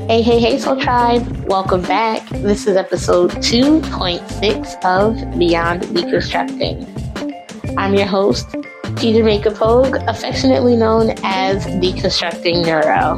Hey, Soul Tribe. Welcome back. This is episode 2.6 of Beyond Deconstructing. I'm your host, Peter Makeup Hogue, affectionately known as Deconstructing Neuro.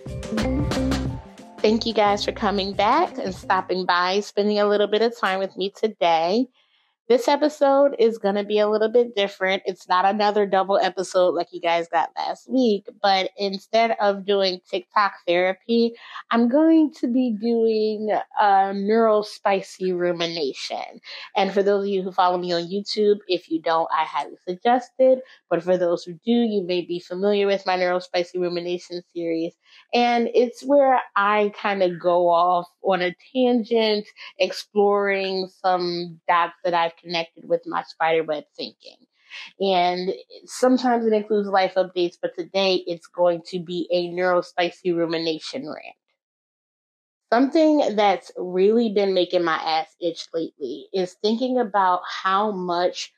Thank you guys for coming back and stopping by, spending a little bit of time with me today. This episode is going to be a little bit different. It's not another double episode like you guys got last week, but instead of doing TikTok therapy, I'm going to be doing a neurospicy rumination. And for those of you who follow me on YouTube, if you don't, I highly suggest it. But for those who do, you may be familiar with my neurospicy rumination series. And it's where I kind of go off on a tangent, exploring some dots that I've connected with my spiderweb thinking. And sometimes it includes life updates, but today it's going to be a neurospicy rumination rant. Something that's really been making my ass itch lately is thinking about how much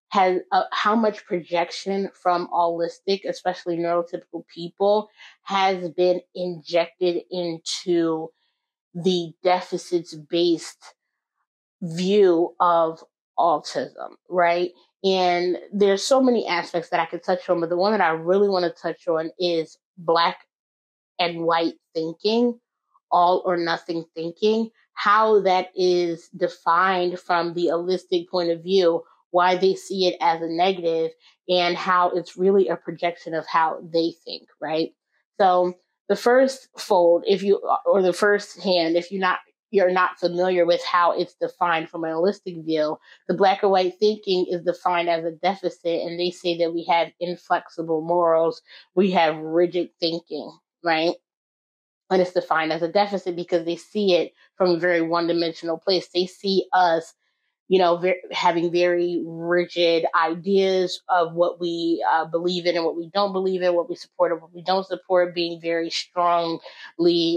projection from allistic, especially neurotypical people, has been injected into the deficits-based view of autism, right? And there's so many aspects that I could touch on, but the one that I really want to touch on is black and white thinking, all or nothing thinking, how that is defined from the allistic point of view, why they see it as a negative, and how it's really a projection of how they think, right? So the first fold, the first hand, if you're not familiar with how it's defined from an holistic view, the black or white thinking is defined as a deficit, and they say that we have inflexible morals, we have rigid thinking, right? And it's defined as a deficit because they see it from a very one-dimensional place. They see us, having very rigid ideas of what we believe in and what we don't believe in, what we support and what we don't support, being very strongly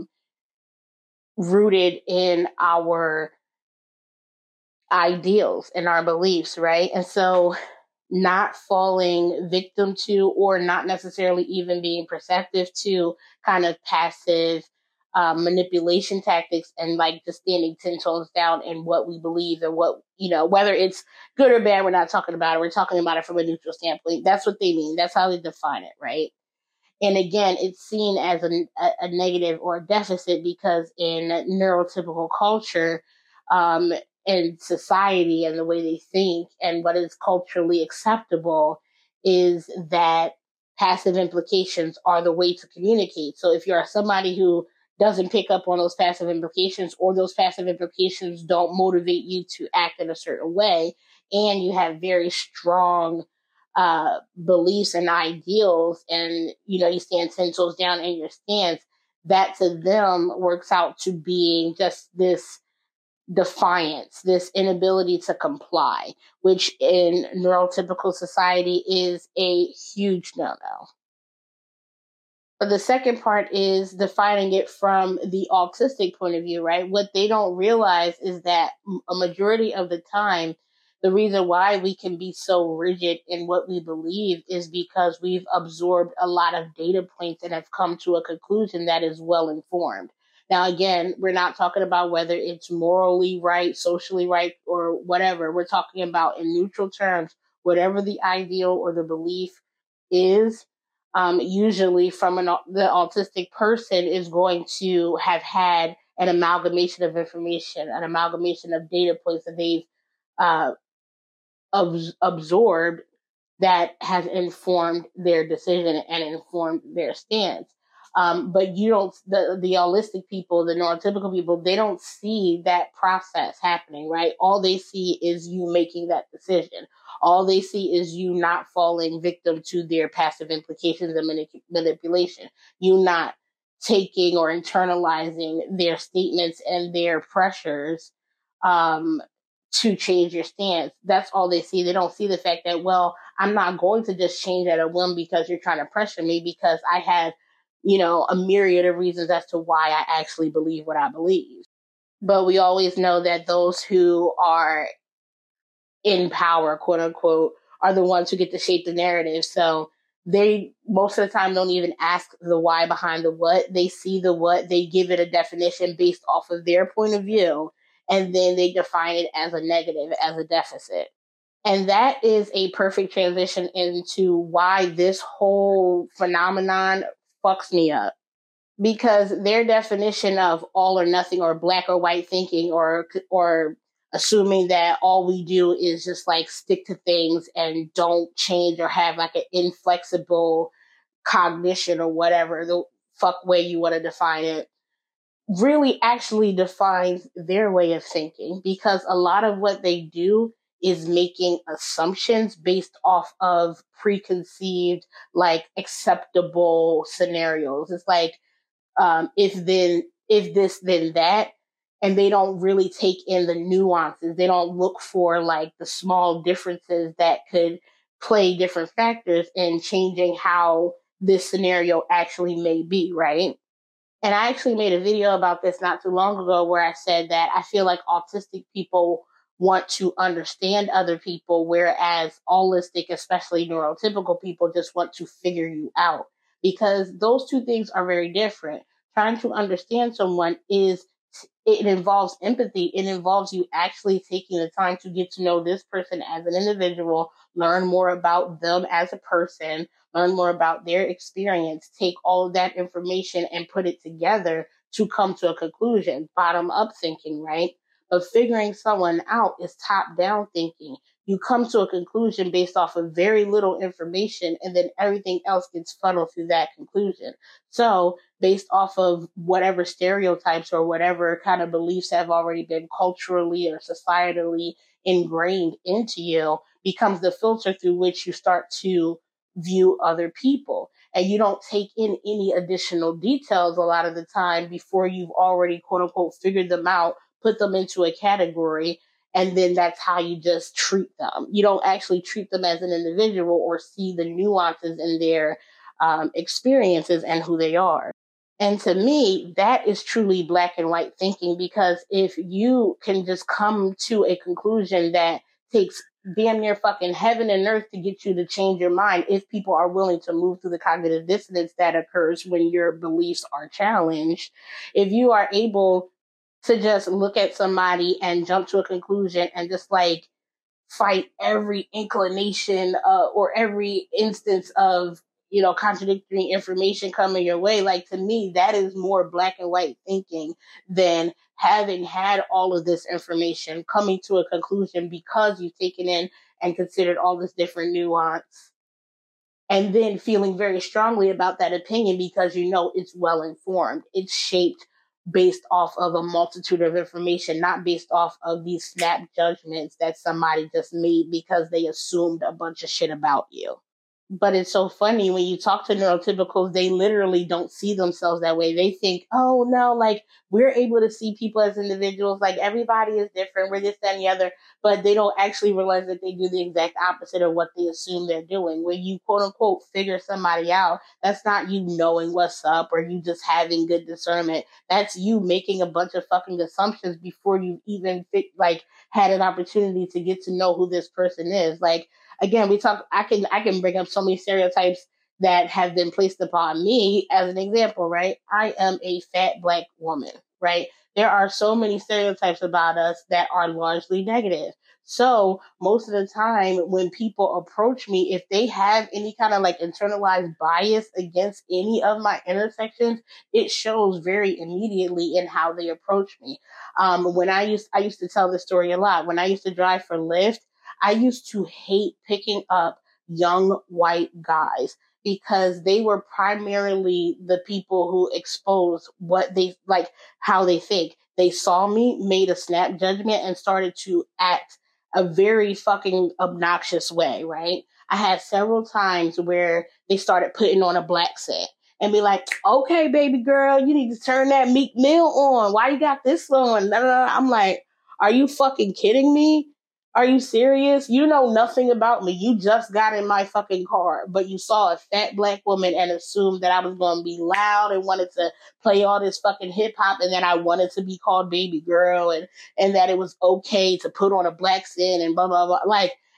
rooted in our ideals and our beliefs, right? And so not falling victim to, or not necessarily even being perceptive to, kind of passive manipulation tactics, and like just standing 10 toes down in what we believe and what, whether it's good or bad, we're not talking about it. We're talking about it from a neutral standpoint. That's what they mean. That's how they define it, right? And again, it's seen as a negative or a deficit because in neurotypical culture, and society and the way they think and what is culturally acceptable is that passive implications are the way to communicate. So if you're somebody who doesn't pick up on those passive implications, or those passive implications don't motivate you to act in a certain way, and you have very strong beliefs and ideals, and you stand 10 toes down in your stance, that to them works out to being just this defiance, this inability to comply, which in neurotypical society is a huge no-no. But the second part is defining it from the autistic point of view, right? What they don't realize is that a majority of the time, the reason why we can be so rigid in what we believe is because we've absorbed a lot of data points and have come to a conclusion that is well informed. Now, again, we're not talking about whether it's morally right, socially right, or whatever. We're talking about, in neutral terms, whatever the ideal or the belief is. Usually from the autistic person is going to have had an amalgamation of information, an amalgamation of data points that they've absorbed that has informed their decision and informed their stance. But the holistic people, the neurotypical people, they don't see that process happening, right? All they see is you making that decision. All they see is you not falling victim to their passive implications and manipulation. You not taking or internalizing their statements and their pressures to change your stance. That's all they see. They don't see the fact that, well, I'm not going to just change at a whim because you're trying to pressure me, because I have, a myriad of reasons as to why I actually believe what I believe. But we always know that those who are in power, quote unquote, are the ones who get to shape the narrative. So they most of the time don't even ask the why behind the what. They see the what, they give it a definition based off of their point of view, and then they define it as a negative, as a deficit. And that is a perfect transition into why this whole phenomenon fucks me up. Because their definition of all or nothing, or black or white thinking, or assuming that all we do is just like stick to things and don't change or have like an inflexible cognition or whatever the fuck way you want to define it, really actually defines their way of thinking, because a lot of what they do is making assumptions based off of preconceived, like acceptable scenarios. It's like, if this, then that. And they don't really take in the nuances. They don't look for like the small differences that could play different factors in changing how this scenario actually may be, right? And I actually made a video about this not too long ago where I said that I feel like autistic people want to understand other people, whereas allistic, especially neurotypical people, just want to figure you out. Because those two things are very different. Trying to understand someone it involves empathy. It involves you actually taking the time to get to know this person as an individual, learn more about them as a person, learn more about their experience, take all of that information and put it together to come to a conclusion. Bottom up thinking, right? But figuring someone out is top down thinking. You come to a conclusion based off of very little information, and then everything else gets funneled through that conclusion. So based off of whatever stereotypes or whatever kind of beliefs have already been culturally or societally ingrained into you, becomes the filter through which you start to view other people. And you don't take in any additional details a lot of the time before you've already, quote unquote, figured them out, put them into a category, and then that's how you just treat them. You don't actually treat them as an individual or see the nuances in their experiences and who they are. And to me, that is truly black and white thinking, because if you can just come to a conclusion that takes damn near fucking heaven and earth to get you to change your mind, if people are willing to move through the cognitive dissonance that occurs when your beliefs are challenged, if you are able to just look at somebody and jump to a conclusion and just like fight every inclination or every instance of contradictory information coming your way, like, to me, that is more black and white thinking than having had all of this information, coming to a conclusion because you've taken in and considered all this different nuance, and then feeling very strongly about that opinion because it's well informed. It's shaped based off of a multitude of information, not based off of these snap judgments that somebody just made because they assumed a bunch of shit about you. But it's so funny when you talk to neurotypicals, they literally don't see themselves that way. They think, oh no, like, we're able to see people as individuals, like everybody is different, we're this, that, and the other, but they don't actually realize that they do the exact opposite of what they assume they're doing. When you quote unquote figure somebody out, that's not you knowing what's up or you just having good discernment. That's you making a bunch of fucking assumptions before you even had an opportunity to get to know who this person is. Like, again, I can bring up so many stereotypes that have been placed upon me as an example, right? I am a fat black woman, right? There are so many stereotypes about us that are largely negative. So most of the time when people approach me, if they have any kind of like internalized bias against any of my intersections, it shows very immediately in how they approach me. When I used to tell this story a lot. When I used to drive for Lyft, I used to hate picking up young white guys because they were primarily the people who expose what they like, how they think. They saw me, made a snap judgment, and started to act a very fucking obnoxious way, right? I had several times where they started putting on a black set and be like, okay, baby girl, you need to turn that Meek Mill on. Why you got this on? I'm like, are you fucking kidding me? Are you serious? You know nothing about me. You just got in my fucking car, but you saw a fat black woman and assumed that I was going to be loud and wanted to play all this fucking hip hop, and then I wanted to be called baby girl, and that it was okay to put on a black sin and blah, blah, blah. Like,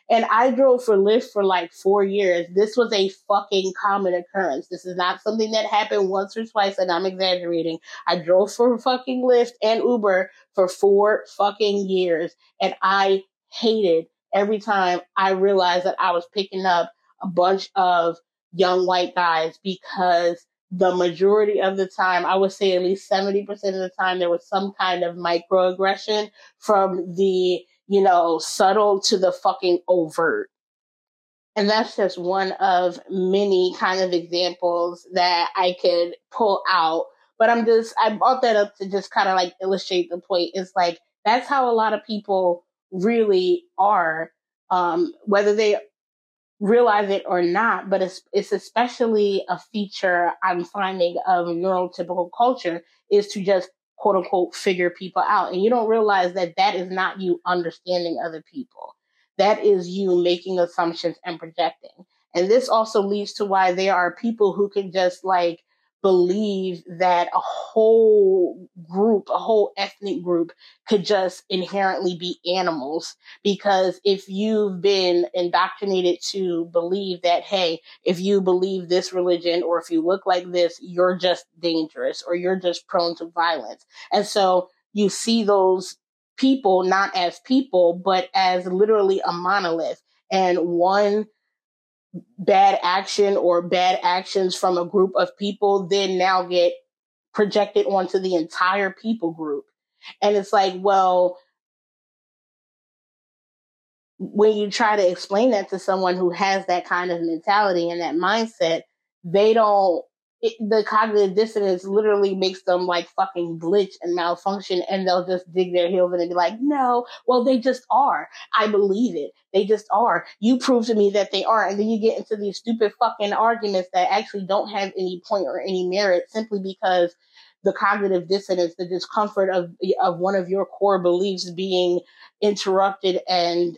And I drove for Lyft for like 4 years. This was a fucking common occurrence. This is not something that happened once or twice, and I'm exaggerating. I drove for fucking Lyft and Uber for 4 fucking years, and I hated every time I realized that I was picking up a bunch of young white guys, because the majority of the time, I would say at least 70% of the time, there was some kind of microaggression, from the, subtle to the fucking overt. And that's just one of many kind of examples that I could pull out. But I brought that up to just kind of like illustrate the point. It's like, that's how a lot of people really are, whether they realize it or not. But it's especially a feature I'm finding of neurotypical culture, is to just quote unquote figure people out. And you don't realize that that is not you understanding other people. That is you making assumptions and projecting. And this also leads to why there are people who can just like believe that a whole group, a whole ethnic group could just inherently be animals. Because if you've been indoctrinated to believe that, hey, if you believe this religion or if you look like this, you're just dangerous or you're just prone to violence. And so you see those people not as people, but as literally a monolith. And one bad action or bad actions from a group of people then now get projected onto the entire people group. And it's like, well, when you try to explain that to someone who has that kind of mentality and that mindset, they don't, the cognitive dissonance literally makes them like fucking glitch and malfunction, and they'll just dig their heels in and be like, no, well, they just are. I believe it. They just are. You prove to me that they aren't. And then you get into these stupid fucking arguments that actually don't have any point or any merit, simply because the cognitive dissonance, the discomfort of one of your core beliefs being interrupted and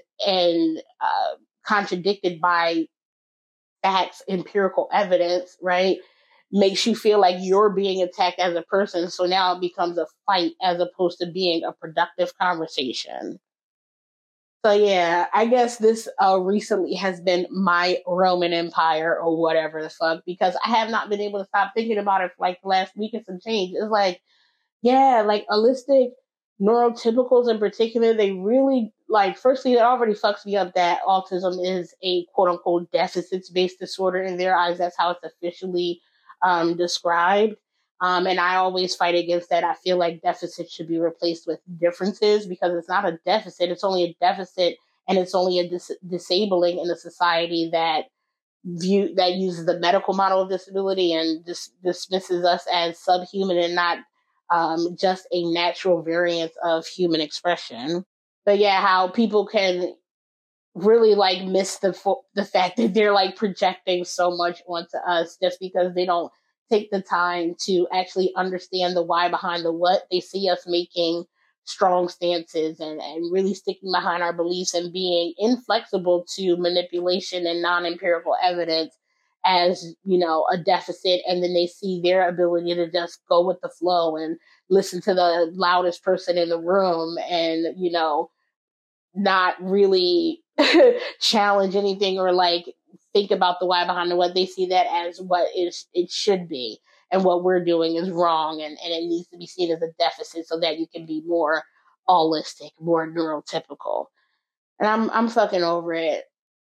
contradicted by facts, empirical evidence, right, makes you feel like you're being attacked as a person. So now it becomes a fight as opposed to being a productive conversation. So yeah, I guess this recently has been my Roman Empire or whatever the fuck, because I have not been able to stop thinking about it for like the last week and some change. It's like, yeah, like holistic neurotypicals in particular, they really like, firstly, it already fucks me up that autism is a quote unquote deficits based disorder in their eyes. That's how it's officially described. And I always fight against that. I feel like deficits should be replaced with differences, because it's not a deficit. It's only a deficit, and it's only a disabling in a society that uses the medical model of disability and dismisses us as subhuman and not just a natural variance of human expression. But yeah, how people can really like miss the fact that they're like projecting so much onto us just because they don't take the time to actually understand the why behind the what. They see us making strong stances and really sticking behind our beliefs and being inflexible to manipulation and non-empirical evidence as, a deficit. And then they see their ability to just go with the flow and listen to the loudest person in the room and, not really challenge anything or like think about the why behind the what. They see that as what it should be, and what we're doing is wrong, and it needs to be seen as a deficit so that you can be more holistic, more neurotypical. And I'm fucking over it.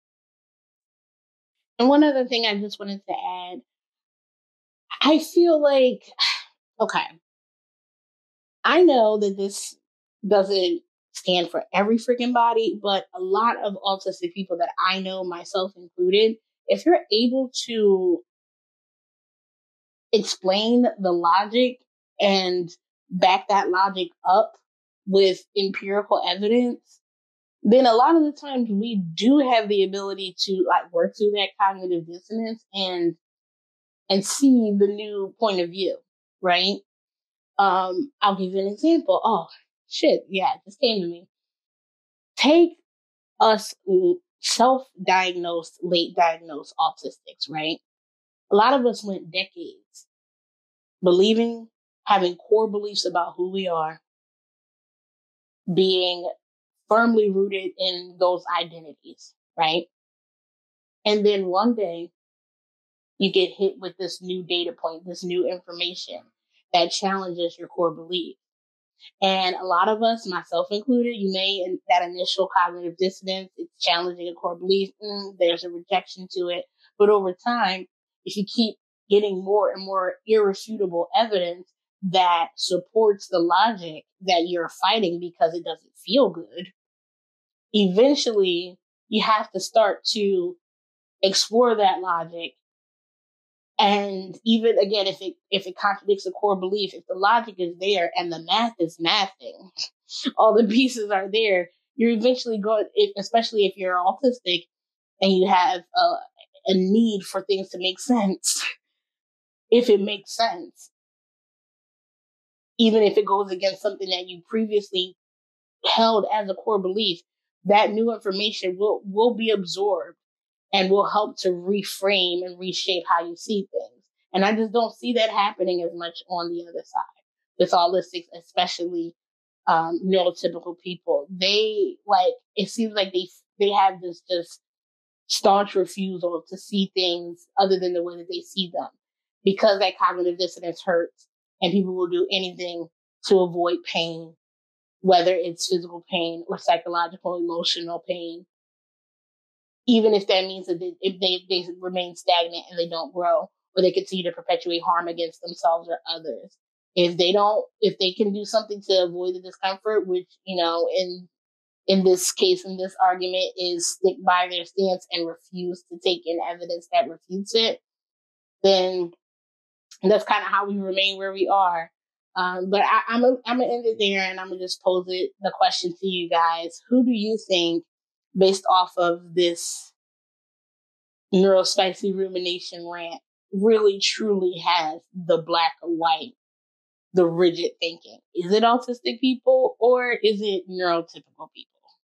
And one other thing I just wanted to add, I feel like, okay, I know that this doesn't stand for every freaking body, but a lot of autistic people that I know, myself included, if you're able to explain the logic and back that logic up with empirical evidence, then a lot of the times we do have the ability to like work through that cognitive dissonance and see the new point of view, right? I'll give you an example. Oh, shit. Yeah, it just came to me. Take us self-diagnosed, late diagnosed autistics, right? A lot of us went decades believing, having core beliefs about who we are, being firmly rooted in those identities, right? And then one day you get hit with this new data point, this new information that challenges your core belief. And a lot of us, myself included, you may, in that initial cognitive dissonance, it's challenging a core belief. There's a rejection to it. But over time, if you keep getting more and more irrefutable evidence that supports the logic that you're fighting because it doesn't feel good, eventually you have to start to explore that logic. And even again, if it contradicts a core belief, if the logic is there and the math is mathing, all the pieces are there, you're eventually going, especially if you're autistic and you have a need for things to make sense, if it makes sense, even if it goes against something that you previously held as a core belief, that new information will be absorbed and will help to reframe and reshape how you see things. And I just don't see that happening as much on the other side with autistics, especially neurotypical people. They it seems like they have this just staunch refusal to see things other than the way that they see them, because that cognitive dissonance hurts, and people will do anything to avoid pain, whether it's physical pain or psychological, emotional pain, even if that means that they remain stagnant and they don't grow, or they continue to perpetuate harm against themselves or others. If they can do something to avoid the discomfort, which, in this case, in this argument, is stick by their stance and refuse to take in evidence that refutes it, then that's kind of how we remain where we are. But I'm gonna end it there, and I'm gonna just pose the question to you guys: who do you think, based off of this neurospicy rumination rant, really truly has the black or white, the rigid thinking? Is it autistic people or is it neurotypical people?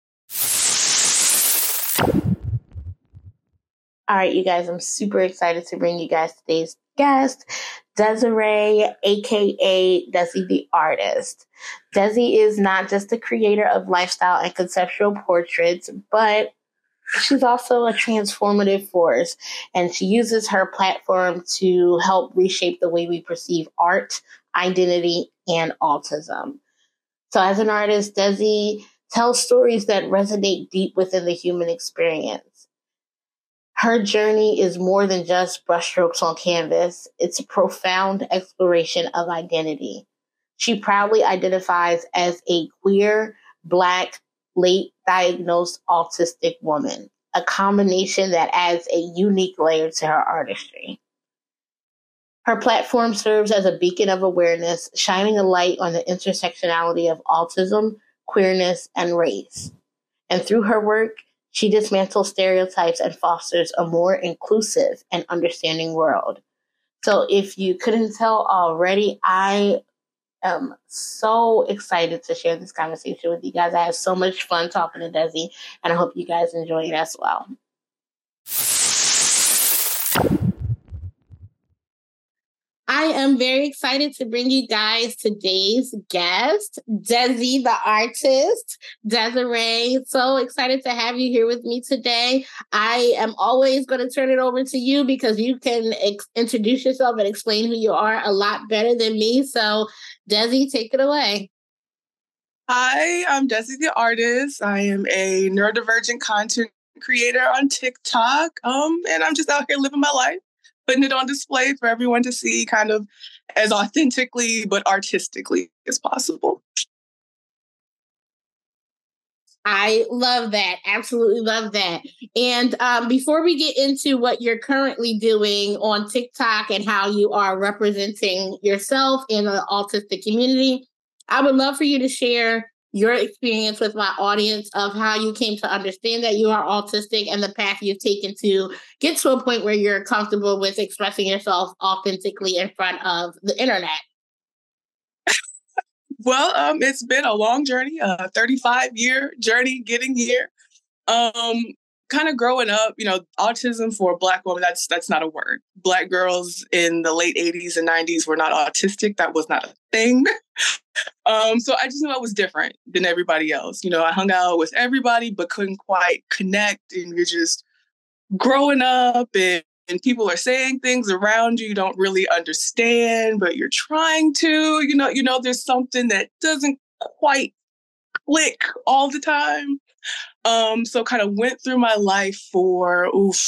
All right, you guys, I'm super excited to bring you guys today's guest, Desiree, aka Desi the Artist. Desi is not just a creator of lifestyle and conceptual portraits, but she's also a transformative force, and she uses her platform to help reshape the way we perceive art, identity, and autism. So as an artist, Desi tells stories that resonate deep within the human experience. Her journey is more than just brushstrokes on canvas. It's a profound exploration of identity. She proudly identifies as a queer, Black, late diagnosed autistic woman, a combination that adds a unique layer to her artistry. Her platform serves as a beacon of awareness, shining a light on the intersectionality of autism, queerness, and race. And through her work, she dismantles stereotypes and fosters a more inclusive and understanding world. So if you couldn't tell already, I am so excited to share this conversation with you guys. I had so much fun talking to Desi, and I hope you guys enjoy it as well. I am very excited to bring you guys today's guest, Desi the Artist. Desiree, so excited to have you here with me today. I am always going to turn it over to you because you can introduce yourself and explain who you are a lot better than me. So, Desi, take it away. Hi, I'm Desi the Artist. I am a neurodivergent content creator on TikTok, and I'm just out here living my life, putting it on display for everyone to see kind of as authentically but artistically as possible. I love that. Absolutely love that. And before we get into what you're currently doing on TikTok and how you are representing yourself in the autistic community, I would love for you to share your experience with my audience of how you came to understand that you are autistic and the path you've taken to get to a point where you're comfortable with expressing yourself authentically in front of the internet. Well, it's been a long journey, a 35-year journey getting here. kind of growing up, autism for a Black woman, that's not a word. Black girls in the late 80s and 90s were not autistic. That was not a thing. So I just knew I was different than everybody else. I hung out with everybody, but couldn't quite connect. And you're just growing up and people are saying things around you don't really understand, but you're trying to, there's something that doesn't quite click all the time. So kind of went through my life for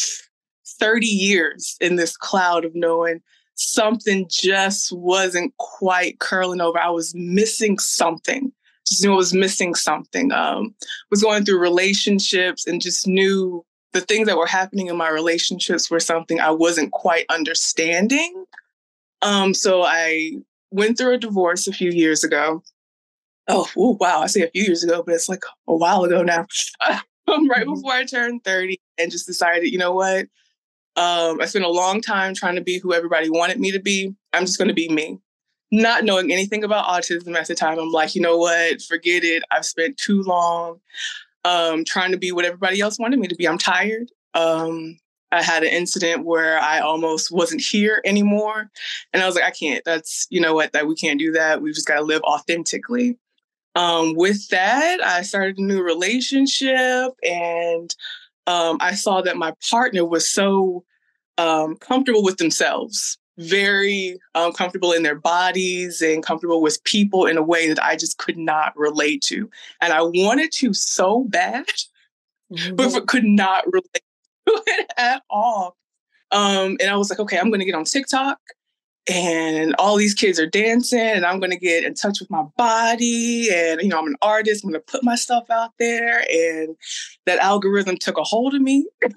30 years in this cloud of knowing something just wasn't quite curling over. I was missing something. Just knew I was missing something. Was going through relationships and just knew the things that were happening in my relationships were something I wasn't quite understanding. So I went through a divorce a few years ago. Wow. I say a few years ago, but it's like a while ago now. Right before I turned 30 and just decided, you know what? I spent a long time trying to be who everybody wanted me to be. I'm just going to be me. Not knowing anything about autism at the time, I'm like, you know what? Forget it. I've spent too long trying to be what everybody else wanted me to be. I'm tired. I had an incident where I almost wasn't here anymore. And I was like, I can't. That's, that we can't do that. We've just got to live authentically. With that, I started a new relationship, and I saw that my partner was so comfortable with themselves, very comfortable in their bodies and comfortable with people in a way that I just could not relate to. And I wanted to so bad, but could not relate to it at all. And I was like, okay, I'm going to get on TikTok. And all these kids are dancing, and I'm going to get in touch with my body. And, I'm an artist. I'm going to put my stuff out there. And that algorithm took a hold of me. And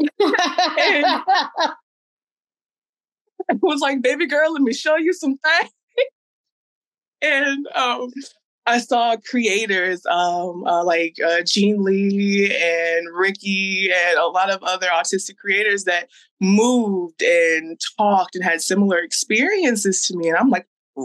it was like, baby girl, let me show you some things. And I saw creators like Jean Lee and Ricky and a lot of other autistic creators that moved and talked and had similar experiences to me. And I'm like,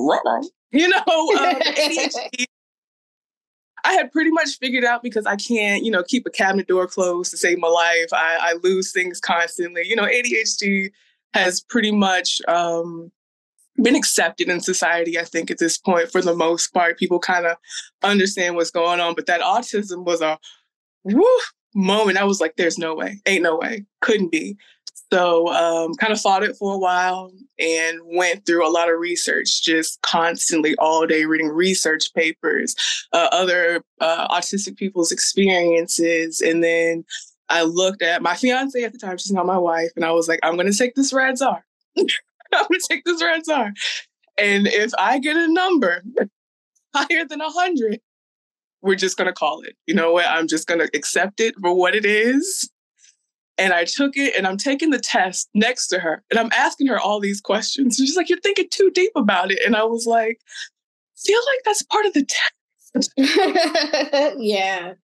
ADHD, I had pretty much figured out because I can't, keep a cabinet door closed to save my life. I lose things constantly. ADHD has pretty much been accepted in society, I think, at this point. For the most part, people kind of understand what's going on. But that autism was a moment. I was like, there's no way. Ain't no way. Couldn't be. So kind of fought it for a while and went through a lot of research, just constantly all day reading research papers, other autistic people's experiences. And then I looked at my fiance at the time. She's not my wife. And I was like, I'm going to take this Radzar. I'm going to take this Radzar. And if I get a number higher than 100, we're just going to call it. You know what? I'm just going to accept it for what it is. And I took it, and I'm taking the test next to her. And I'm asking her all these questions. And she's like, you're thinking too deep about it. And I was like, feel like that's part of the test. Yeah.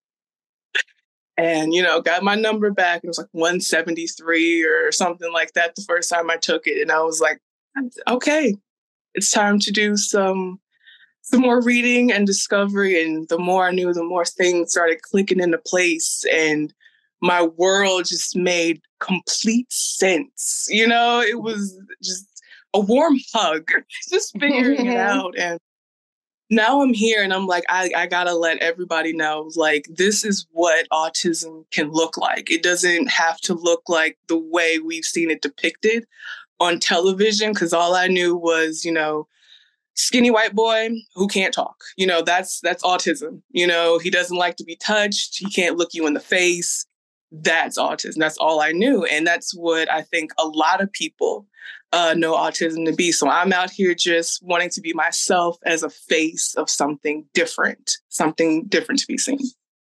And, got my number back. It was like 173 or something like that the first time I took it. And I was like, okay, it's time to do some more reading and discovery. And the more I knew, the more things started clicking into place. And my world just made complete sense. It was just a warm hug, just figuring it out. And now I'm here and I'm like, I gotta let everybody know, like, this is what autism can look like. It doesn't have to look like the way we've seen it depicted on television, because all I knew was, skinny white boy who can't talk. That's autism. He doesn't like to be touched. He can't look you in the face. That's autism. That's all I knew. And that's what I think a lot of people know autism to be. So I'm out here just wanting to be myself as a face of something different to be seen.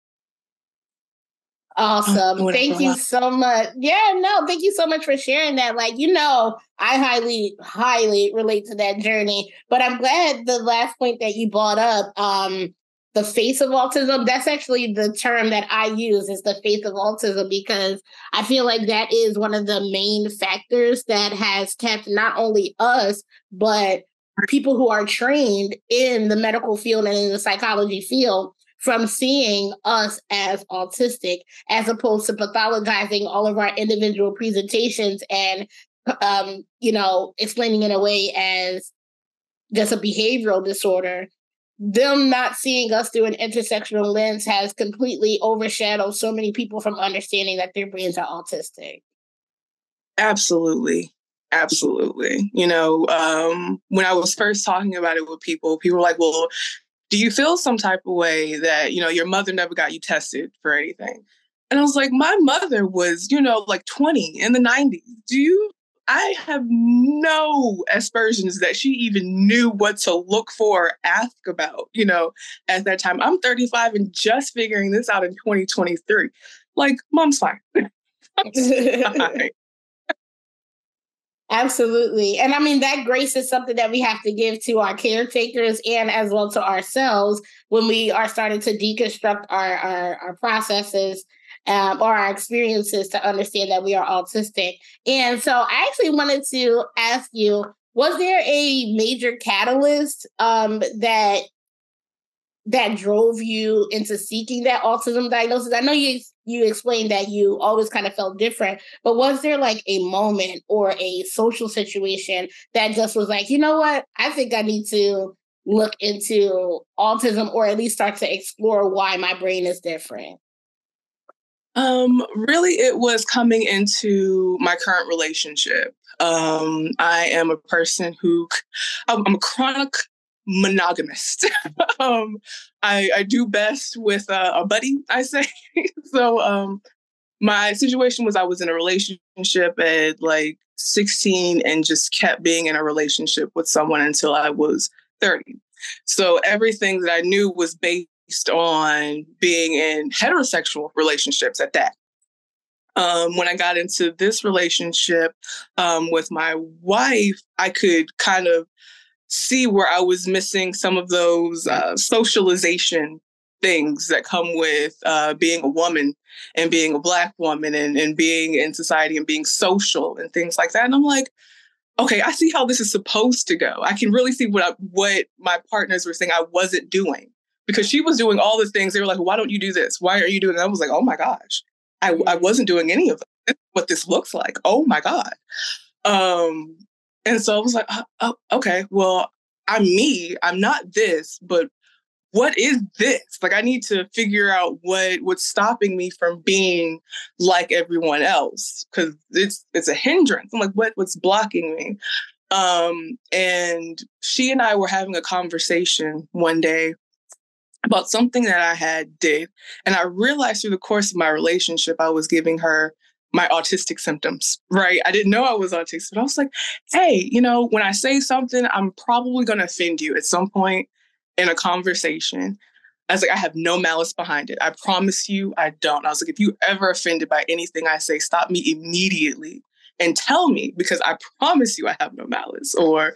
Awesome. Thank you so much. Yeah, no, thank you so much for sharing that. Like, I highly, highly relate to that journey, but I'm glad the last point that you brought up, the face of autism, that's actually the term that I use, is the face of autism, because I feel like that is one of the main factors that has kept not only us, but people who are trained in the medical field and in the psychology field from seeing us as autistic, as opposed to pathologizing all of our individual presentations and, explaining in a way as just a behavioral disorder. Them not seeing us through an intersectional lens has completely overshadowed so many people from understanding that their brains are autistic. Absolutely. Absolutely. When I was first talking about it with people were like, well, do you feel some type of way that, your mother never got you tested for anything? And I was like, my mother was, like 20 in the 90s. I have no aspersions that she even knew what to look for or ask about, at that time. I'm 35 and just figuring this out in 2023. Like, mom's fine. Mom's fine. Absolutely. And I mean, that grace is something that we have to give to our caretakers and as well to ourselves when we are starting to deconstruct our processes or our experiences to understand that we are autistic. And so I actually wanted to ask you, was there a major catalyst that drove you into seeking that autism diagnosis? I know you explained that you always kind of felt different, but was there like a moment or a social situation that just was like, you know what, I think I need to look into autism or at least start to explore why my brain is different? Really, it was coming into my current relationship. I am a person I'm a chronic monogamist. I do best with a buddy, I say. So my situation was I was in a relationship at like 16 and just kept being in a relationship with someone until I was 30. So everything that I knew was based on being in heterosexual relationships at that. When I got into this relationship with my wife, I could kind of see where I was missing some of those socialization things that come with being a woman and being a Black woman and being in society and being social and things like that. And I'm like, okay, I see how this is supposed to go. I can really see what my partners were saying I wasn't doing, because she was doing all the things. They were like, why don't you do this? Why are you doing that? I was like, oh my gosh, I wasn't doing any of them. This is what this looks like. Oh my God. And so I was like, okay, well, I'm me. I'm not this, but what is this? Like, I need to figure out what's stopping me from being like everyone else, because it's a hindrance. I'm like, what's blocking me? And she and I were having a conversation one day about something that I had did. And I realized through the course of my relationship, I was giving her my autistic symptoms, right? I didn't know I was autistic, but I was like, hey, when I say something, I'm probably going to offend you at some point in a conversation. I was like, I have no malice behind it. I promise you I don't. I was like, if you ever offended by anything I say, stop me immediately and tell me, because I promise you I have no malice. Or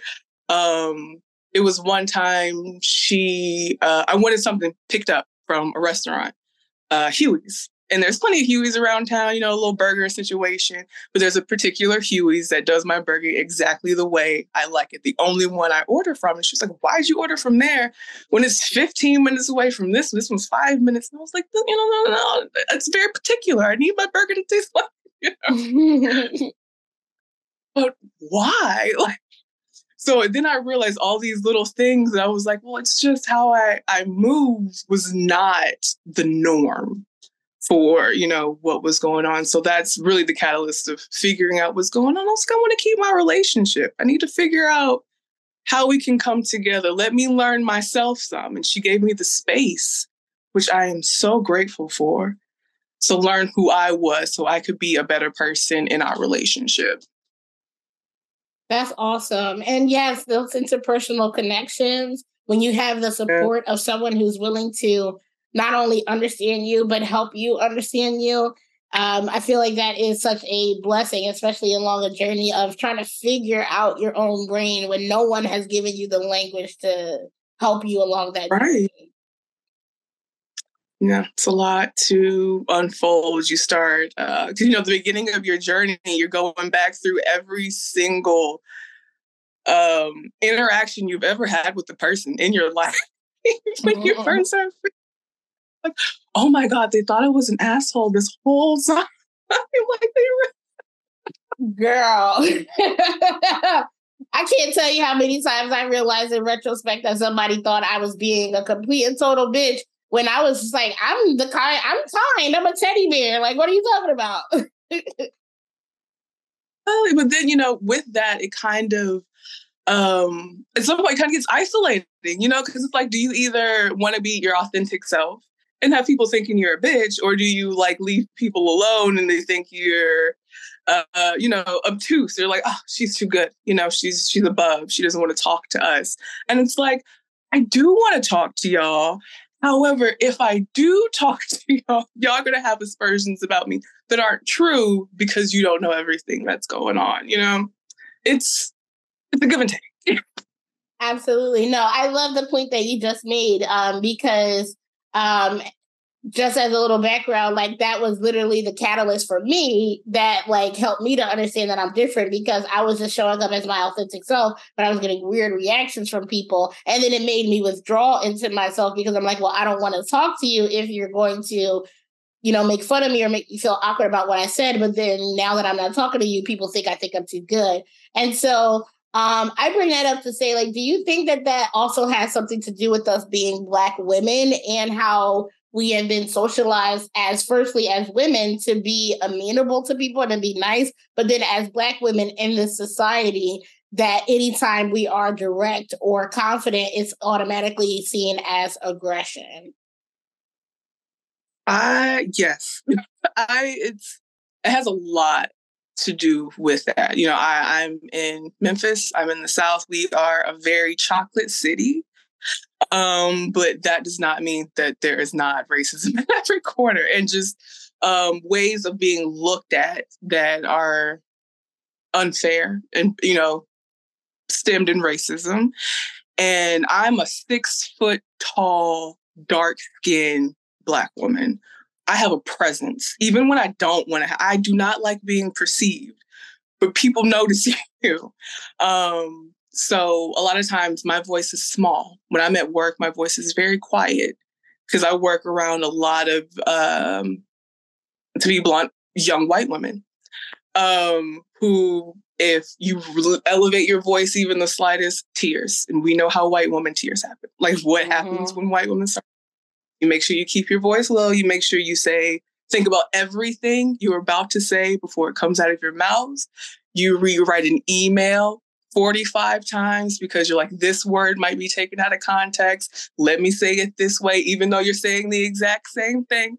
it was one time I wanted something picked up from a restaurant, Huey's. And there's plenty of Huey's around town, a little burger situation. But there's a particular Huey's that does my burger exactly the way I like it. The only one I order from. And she's like, why'd you order from there when it's 15 minutes away from this? This one's 5 minutes. And I was like, no. It's very particular. I need my burger to taste like, But why? So then I realized all these little things, and I was like, well, it's just how I move was not the norm for, what was going on. So that's really the catalyst of figuring out what's going on. I was like, I want to keep my relationship. I need to figure out how we can come together. Let me learn myself some. And she gave me the space, which I am so grateful for, to learn who I was so I could be a better person in our relationship. That's awesome. And yes, those interpersonal connections, when you have the support of someone who's willing to not only understand you, but help you understand you, I feel like that is such a blessing, especially along a journey of trying to figure out your own brain when no one has given you the language to help you along that journey. Yeah, it's a lot to unfold as you start. Because, the beginning of your journey, you're going back through every single interaction you've ever had with the person in your life when you first start. Oh my God, they thought I was an asshole this whole time. Like they Girl. I can't tell you how many times I realized in retrospect that somebody thought I was being a complete and total bitch when I was just like, I'm kind, I'm a teddy bear. Like, what are you talking about? but then, with that, it kind of, at some point, it kind of gets isolating, because it's like, do you either want to be your authentic self and have people thinking you're a bitch, or do you like leave people alone and they think you're, obtuse? They're like, oh, she's too good. She's above. She doesn't want to talk to us. And it's like, I do want to talk to y'all. However, if I do talk to y'all are going to have aspersions about me that aren't true because you don't know everything that's going on. It's a give and take. Absolutely. No, I love the point that you just made because just as a little background, like that was literally the catalyst for me that like helped me to understand that I'm different because I was just showing up as my authentic self, but I was getting weird reactions from people. And then it made me withdraw into myself because I'm like, well, I don't want to talk to you if you're going to, make fun of me or make me feel awkward about what I said. But then now that I'm not talking to you, people think I think I'm too good. And so I bring that up to say, like, do you think that that also has something to do with us being Black women and how we have been socialized as firstly as women to be amenable to people and to be nice, but then as Black women in this society, that anytime we are direct or confident, it's automatically seen as aggression. Yes, it has a lot to do with that. I'm in Memphis. I'm in the South. We are a very chocolate city. But that does not mean that there is not racism in every corner and just ways of being looked at that are unfair and, stemmed in racism. And I'm a 6 foot tall, dark skinned Black woman. I have a presence, even when I don't want to. I do not like being perceived, but people notice you. So a lot of times my voice is small. When I'm at work, my voice is very quiet because I work around a lot of, to be blunt, young white women who, if you elevate your voice even the slightest, tears. And we know how white woman tears happen. Like what happens when white women start. You make sure you keep your voice low. You make sure you think about everything you're about to say before it comes out of your mouths. You rewrite an email 45 times because you're like, this word might be taken out of context. Let me say it this way, even though you're saying the exact same thing.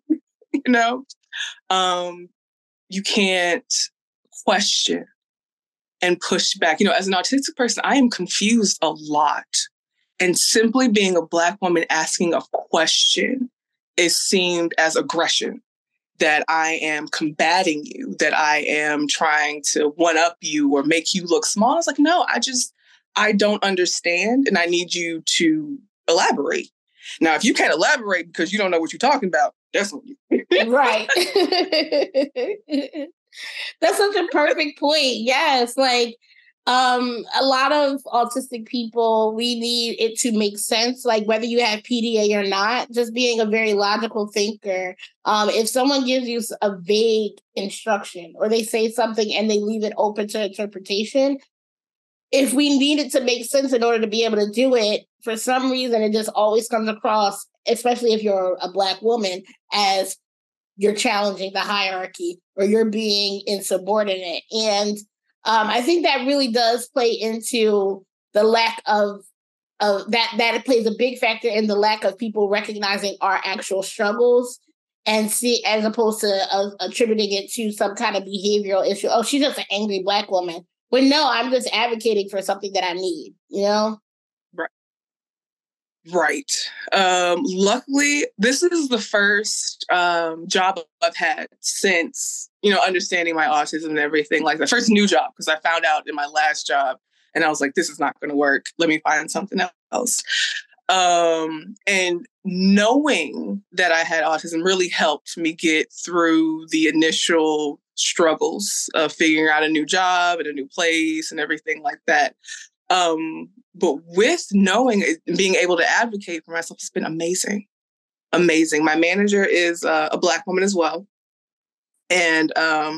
You can't question and push back. As an autistic person, I am confused a lot. And simply being a Black woman asking a question is seen as aggression, that I am combating you, that I am trying to one-up you or make you look small. I was like, no, I don't understand, and I need you to elaborate. Now, if you can't elaborate because you don't know what you're talking about, that's on you. Right. That's such a perfect point. Yes, like a lot of autistic people, we need it to make sense, like whether you have PDA or not, just being a very logical thinker. If someone gives you a vague instruction or they say something and they leave it open to interpretation, if we need it to make sense in order to be able to do it, for some reason, it just always comes across, especially if you're a Black woman, as you're challenging the hierarchy or you're being insubordinate. And I think that really does play into the lack of that it plays a big factor in the lack of people recognizing our actual struggles and see, as opposed to attributing it to some kind of behavioral issue. Oh, she's just an angry Black woman. But no, I'm just advocating for something that I need, Right. Right. Luckily, this is the first job I've had since, understanding my autism and everything. Like the first new job, because I found out in my last job and I was like, this is not going to work. Let me find something else. And knowing that I had autism really helped me get through the initial struggles of figuring out a new job and a new place and everything like that. But with knowing it and being able to advocate for myself, it's been amazing. amazing. My manager is a Black woman as well. And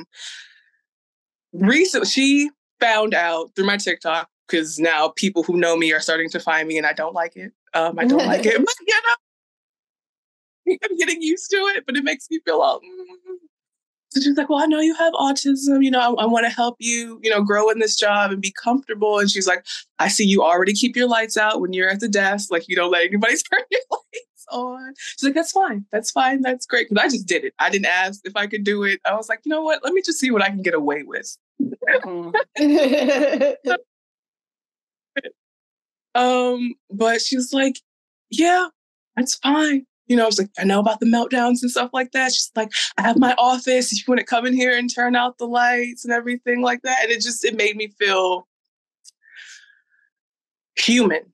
recently she found out through my TikTok, because now people who know me are starting to find me and I don't like it. I don't like it. But, I'm getting used to it, but it makes me feel all. So she's like, well, I know you have autism. I want to help you, grow in this job and be comfortable. And she's like, I see you already keep your lights out when you're at the desk. Like, you don't let anybody turn your lights on. She's like, that's fine. That's fine. That's great. Because I just did it. I didn't ask if I could do it. I was like, you know what? Let me just see what I can get away with. But she's like, yeah, that's fine. I was like, I know about the meltdowns and stuff like that. She's like, I have my office. If you want to come in here and turn out the lights and everything like that. And it made me feel human.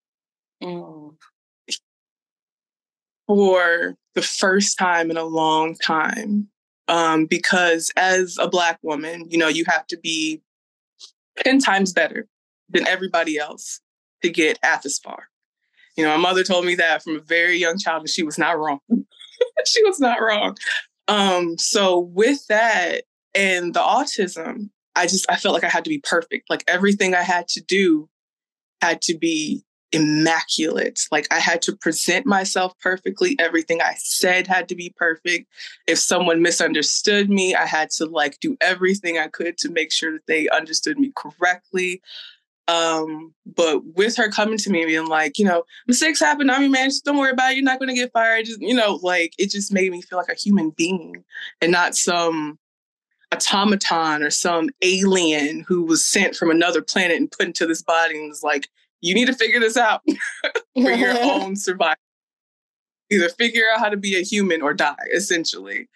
For the first time in a long time. Because as a Black woman, you have to be 10 times better than everybody else to get half as far. My mother told me that from a very young child, and she was not wrong. She was not wrong. So with that and the autism, I felt like I had to be perfect. Like everything I had to do had to be immaculate. Like I had to present myself perfectly. Everything I said had to be perfect. If someone misunderstood me, I had to do everything I could to make sure that they understood me correctly. But with her coming to me and being like, mistakes happen. I'm your man. Just don't worry about it. You're not going to get fired. Just, it just made me feel like a human being and not some automaton or some alien who was sent from another planet and put into this body and was like, you need to figure this out for your own survival. Either figure out how to be a human or die, essentially.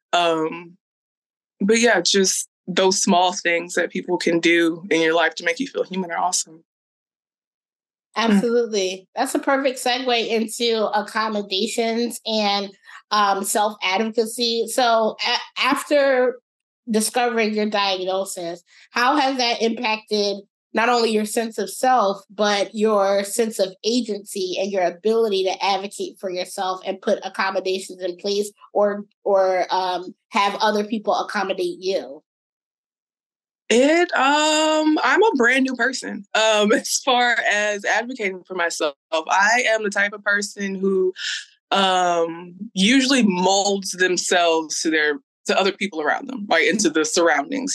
But yeah, just those small things that people can do in your life to make you feel human are awesome. Absolutely. That's a perfect segue into accommodations and self-advocacy. So after discovering your diagnosis, how has that impacted not only your sense of self, but your sense of agency and your ability to advocate for yourself and put accommodations in place or have other people accommodate you? I'm a brand new person. As far as advocating for myself, I am the type of person who usually molds themselves to other people around them, right, into the surroundings.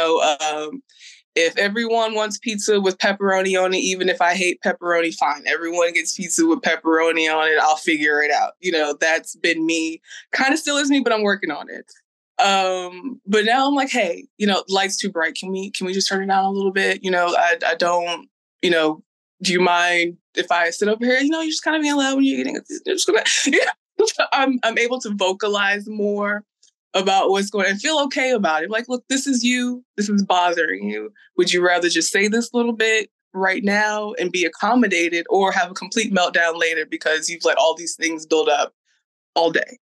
If everyone wants pizza with pepperoni on it, even if I hate pepperoni, fine. Everyone gets pizza with pepperoni on it. I'll figure it out. That's been me. Kind of still is me, but I'm working on it. But now I'm like, hey, light's too bright. Can we just turn it down a little bit? I don't, do you mind if I sit over here? You're just kind of being loud when you're eating. You're just gonna, I'm able to vocalize more about what's going on and feel okay about it. Like, look, this is you. This is bothering you. Would you rather just say this little bit right now and be accommodated or have a complete meltdown later because you've let all these things build up all day?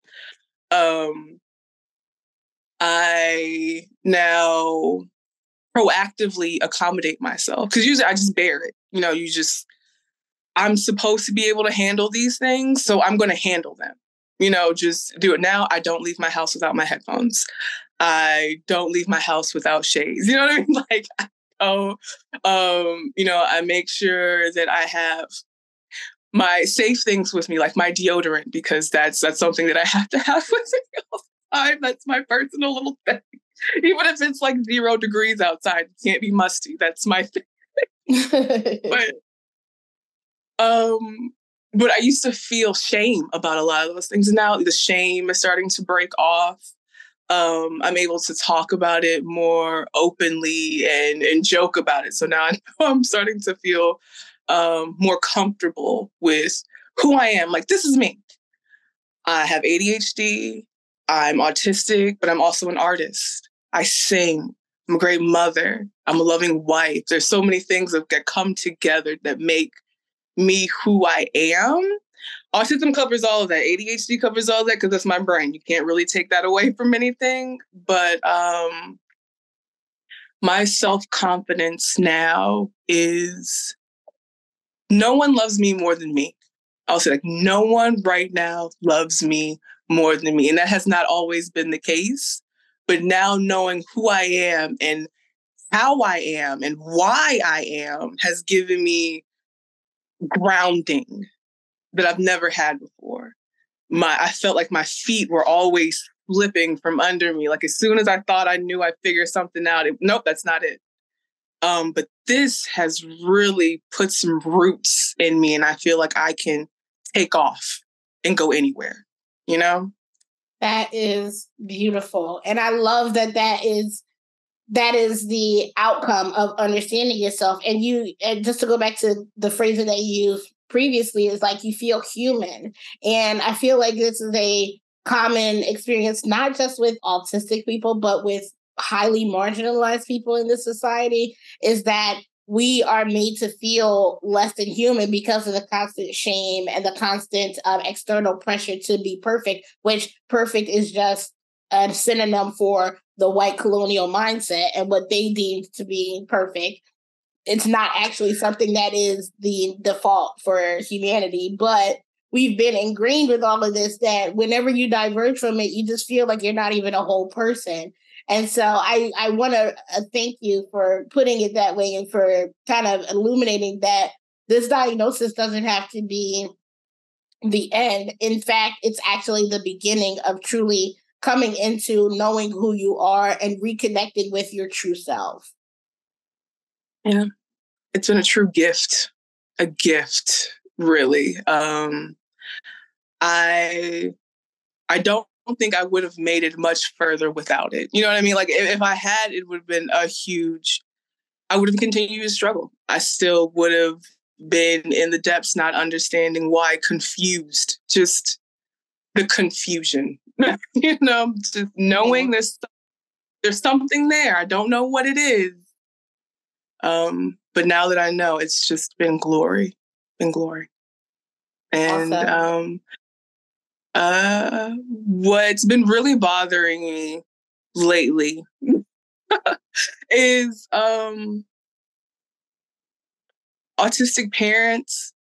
I now proactively accommodate myself because usually I just bear it. I'm supposed to be able to handle these things, so I'm going to handle them. Just do it now. I don't leave my house without my headphones. I don't leave my house without shades. You know what I mean? I make sure that I have my safe things with me, like my deodorant, because that's something that I have to have with me all the time. That's my personal little thing. Even if it's 0 degrees outside, it can't be musty. That's my thing. But I used to feel shame about a lot of those things. And now the shame is starting to break off. I'm able to talk about it more openly and joke about it. So now I know I'm starting to feel more comfortable with who I am. Like, this is me. I have ADHD. I'm autistic, but I'm also an artist. I sing. I'm a great mother. I'm a loving wife. There's so many things that come together that make me who I am. Autism covers all of that. ADHD covers all of that because that's my brain. You can't really take that away from anything. But my self-confidence now is no one loves me more than me. I'll say, like, no one right now loves me more than me. And that has not always been the case. But now knowing who I am and how I am and why I am has given me grounding that I've never had before. I felt like my feet were always slipping from under me. Like as soon as I thought I knew I figured something out, nope, that's not it. But this has really put some roots in me, and I feel like I can take off and go anywhere, you know? That is beautiful. And I love that that is the outcome of understanding yourself. And just to go back to the phrasing that you used previously, is like you feel human. And I feel like this is a common experience, not just with autistic people, but with highly marginalized people in this society, is that we are made to feel less than human because of the constant shame and the constant external pressure to be perfect, which perfect is just a synonym for the white colonial mindset and what they deemed to be perfect. It's not actually something that is the default for humanity, but we've been ingrained with all of this that whenever you diverge from it, you just feel like you're not even a whole person. And so I want to thank you for putting it that way and for kind of illuminating that this diagnosis doesn't have to be the end. In fact, it's actually the beginning of truly coming into knowing who you are and reconnecting with your true self. Yeah. It's been a true gift, really. I don't think I would have made it much further without it. You know what I mean? Like if I had, it would have been I would have continued to struggle. I still would have been in the depths, not understanding why, confused, just the confusion, just knowing there's something there. I don't know what it is. But now that I know, it's just been glory. And awesome. What's been really bothering me lately is autistic parents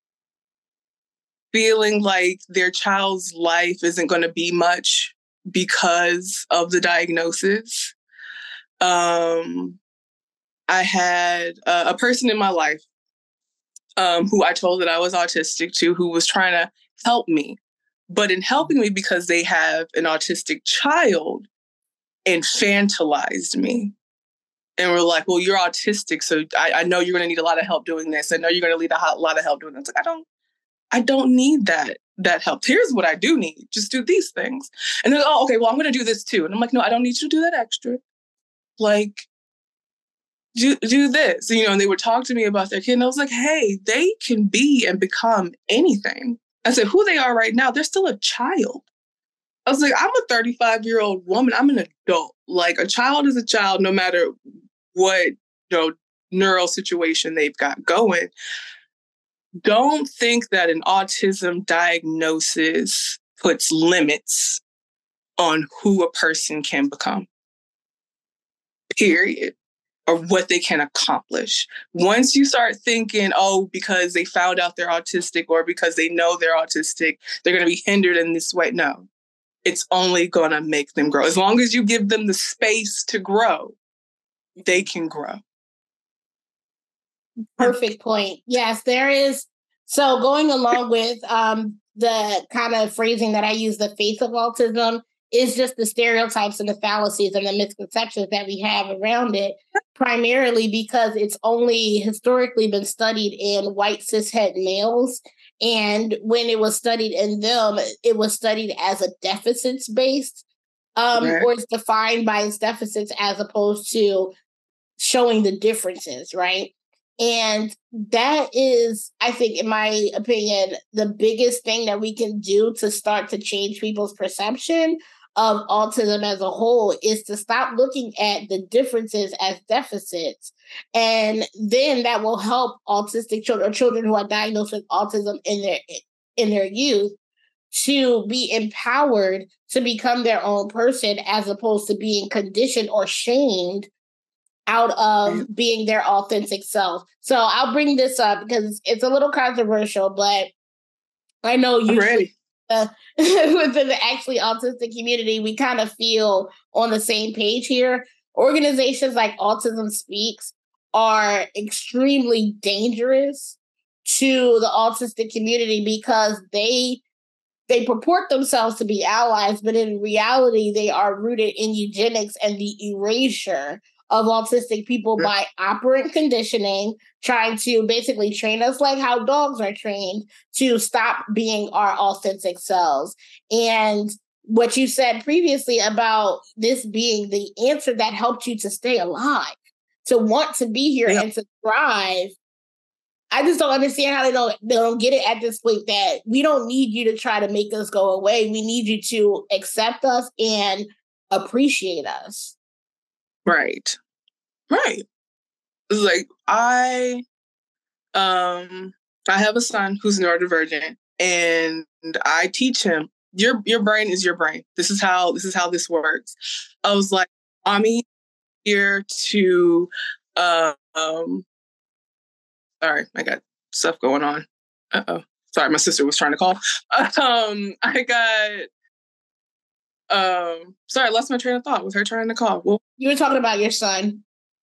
feeling like their child's life isn't going to be much because of the diagnosis. I had a person in my life who I told that I was autistic to, who was trying to help me. But in helping me, because they have an autistic child, infantilized me. And we're like, well, you're autistic, so I know you're going to need a lot of help doing this. I know you're going to need a lot of help doing this. Like, I don't need that help. Here's what I do need. Just do these things. And they're like, oh, okay, well, I'm going to do this too. And I'm like, no, I don't need you to do that extra. Like, do this. And they would talk to me about their kid. And I was like, hey, they can be and become anything. I said, who they are right now, they're still a child. I was like, I'm a 35-year-old woman. I'm an adult. Like, a child is a child, no matter what, neural situation they've got going. Don't think that an autism diagnosis puts limits on who a person can become. Period. Or what they can accomplish. Once you start thinking, oh, because they found out they're autistic or because they know they're autistic, they're going to be hindered in this way. No, it's only going to make them grow. As long as you give them the space to grow, they can grow. Perfect point. Yes, there is. So going along with the kind of phrasing that I use, the face of autism, is just the stereotypes and the fallacies and the misconceptions that we have around it, primarily because it's only historically been studied in white cishet males. And when it was studied in them, it was studied as a deficits-based, or it's defined by its deficits as opposed to showing the differences, right? And that is, I think, in my opinion, the biggest thing that we can do to start to change people's perception of autism as a whole is to stop looking at the differences as deficits. And then that will help autistic children or children who are diagnosed with autism in their youth to be empowered to become their own person, as opposed to being conditioned or shamed out of being their authentic self. So I'll bring this up because it's a little controversial, but I know I'm ready. Within the actually autistic community, we kind of feel on the same page here. Organizations like Autism Speaks are extremely dangerous to the autistic community because they purport themselves to be allies, but in reality, they are rooted in eugenics and the erasure of autistic people by operant conditioning, trying to basically train us like how dogs are trained to stop being our authentic selves. And what you said previously about this being the answer that helped you to stay alive, to want to be here and to thrive. I just don't understand how they don't get it at this point that we don't need you to try to make us go away. We need you to accept us and appreciate us. Right. Right. It's like I have a son who's neurodivergent, and I teach him your brain is your brain. This is how this works. I was like, I'm here to sorry, I got stuff going on. Sorry, my sister was trying to call. I got sorry, I lost my train of thought with her trying to call. Well, you were talking about your son.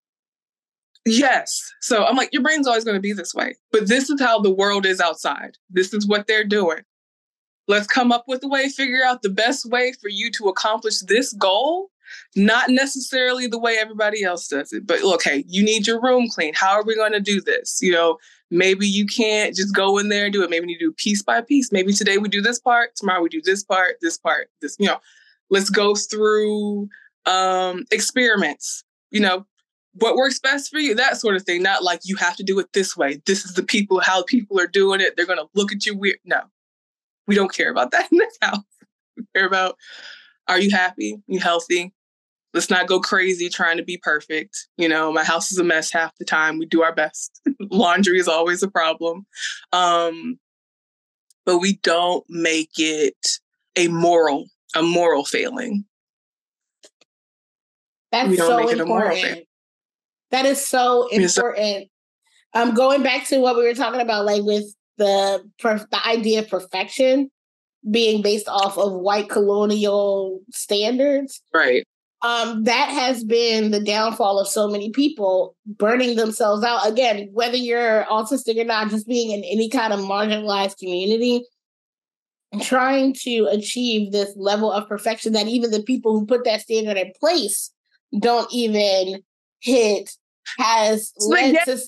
Yes. So I'm like, your brain's always going to be this way, but this is how the world is outside. This is what they're doing. Let's come up with a way, figure out the best way for you to accomplish this goal, not necessarily the way everybody else does it. But look, hey, you need your room clean. How are we going to do this? You know, maybe you can't just go in there and do it. Maybe you do piece by piece. Maybe today we do this part, tomorrow we do this part, this, you know, let's go through experiments, you know, what works best for you, that sort of thing. Not like you have to do it this way. This is how people are doing it. They're going to look at you weird. No, we don't care about that in this house. We care about, are you happy? Are you healthy? Let's not go crazy trying to be perfect. You know, my house is a mess half the time. We do our best. Laundry is always a problem. But we don't make it a moral failing. That's so important. That is so important. Going back to what we were talking about, like with the idea of perfection being based off of white colonial standards. Right. That has been the downfall of so many people burning themselves out. Again, whether you're autistic or not, just being in any kind of marginalized community, trying to achieve this level of perfection that even the people who put that standard in place don't even hit has led to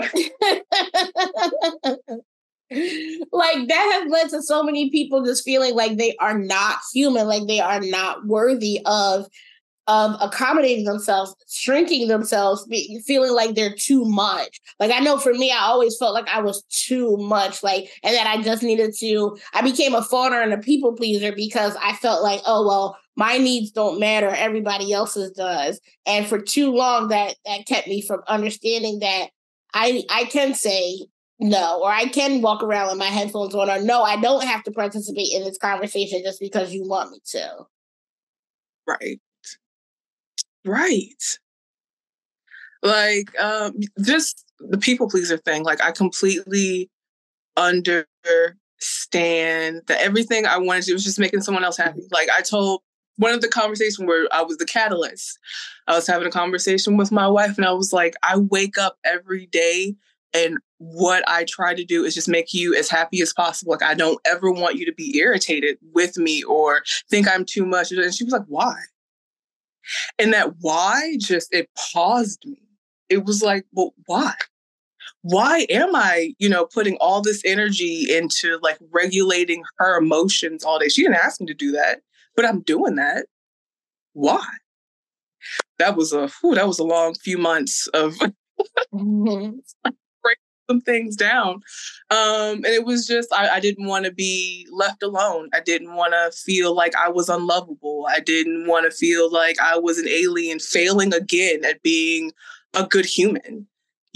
like that has led to so many people just feeling like they are not human, like they are not worthy of accommodating themselves, shrinking themselves, feeling like they're too much. Like I know for me, I always felt like I was too much, like, and that I just needed to, I became a fawner and a people pleaser because I felt like, oh, well, my needs don't matter, everybody else's does. And for too long, that kept me from understanding that I can say no, or I can walk around with my headphones on, or no, I don't have to participate in this conversation just because you want me to. Right. Right. Like, just the people pleaser thing. Like, I completely understand that everything I wanted to do was just making someone else happy. Like, I told one of the conversations where I was the catalyst. I was having a conversation with my wife, and I was like, I wake up every day, and what I try to do is just make you as happy as possible. Like, I don't ever want you to be irritated with me or think I'm too much. And she was like, why? And that why it paused me. It was like, well, why? Why am I, putting all this energy into like regulating her emotions all day? She didn't ask me to do that, but I'm doing that. Why? That was a long few months of breaking some things down. And it was just, I didn't want to be left alone. I didn't want to feel like I was unlovable. I didn't want to feel like I was an alien failing again at being a good human,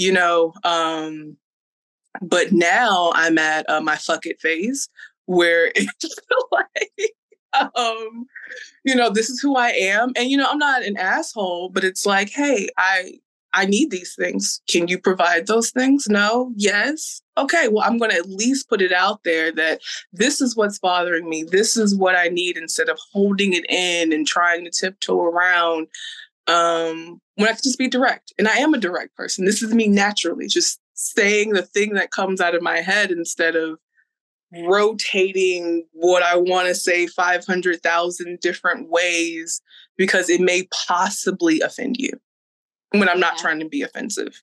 but now I'm at my fuck it phase where it's like, this is who I am. And, I'm not an asshole, but it's like, hey, I need these things. Can you provide those things? No? Yes? Okay, well, I'm going to at least put it out there that this is what's bothering me. This is what I need, instead of holding it in and trying to tiptoe around, when I could just be direct. And I am a direct person. This is me naturally, just saying the thing that comes out of my head instead of rotating what I want to say 500,000 different ways because it may possibly offend you when I'm not trying to be offensive.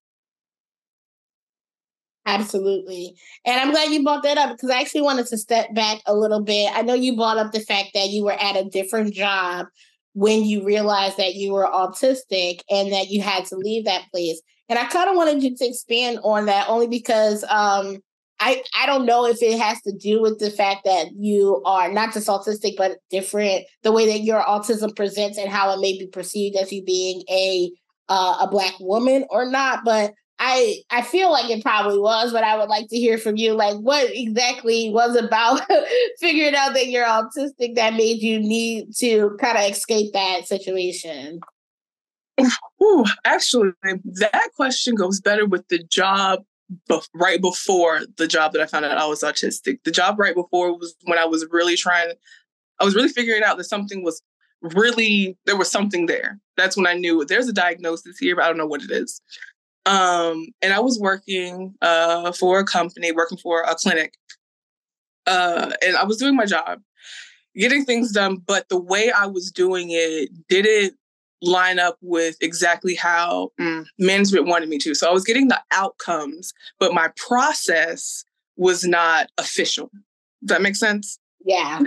Absolutely. And I'm glad you brought that up because I actually wanted to step back a little bit. I know you brought up the fact that you were at a different job when you realized that you were autistic and that you had to leave that place. And I kind of wanted you to expand on that only because I don't know if it has to do with the fact that you are not just autistic, but different, the way that your autism presents and how it may be perceived as you being a Black woman or not. But I feel like it probably was, but I would like to hear from you, like what exactly was about figuring out that you're autistic that made you need to kind of escape that situation. Ooh, actually, that question goes better with the job right before the job that I found out I was autistic. The job right before was when I was really figuring out that something was there was something there. That's when I knew there's a diagnosis here, but I don't know what it is. And I was working for a company, working for a clinic. And I was doing my job, getting things done, but the way I was doing it didn't line up with exactly how management wanted me to. So I was getting the outcomes, but my process was not official. Does that make sense? Yeah.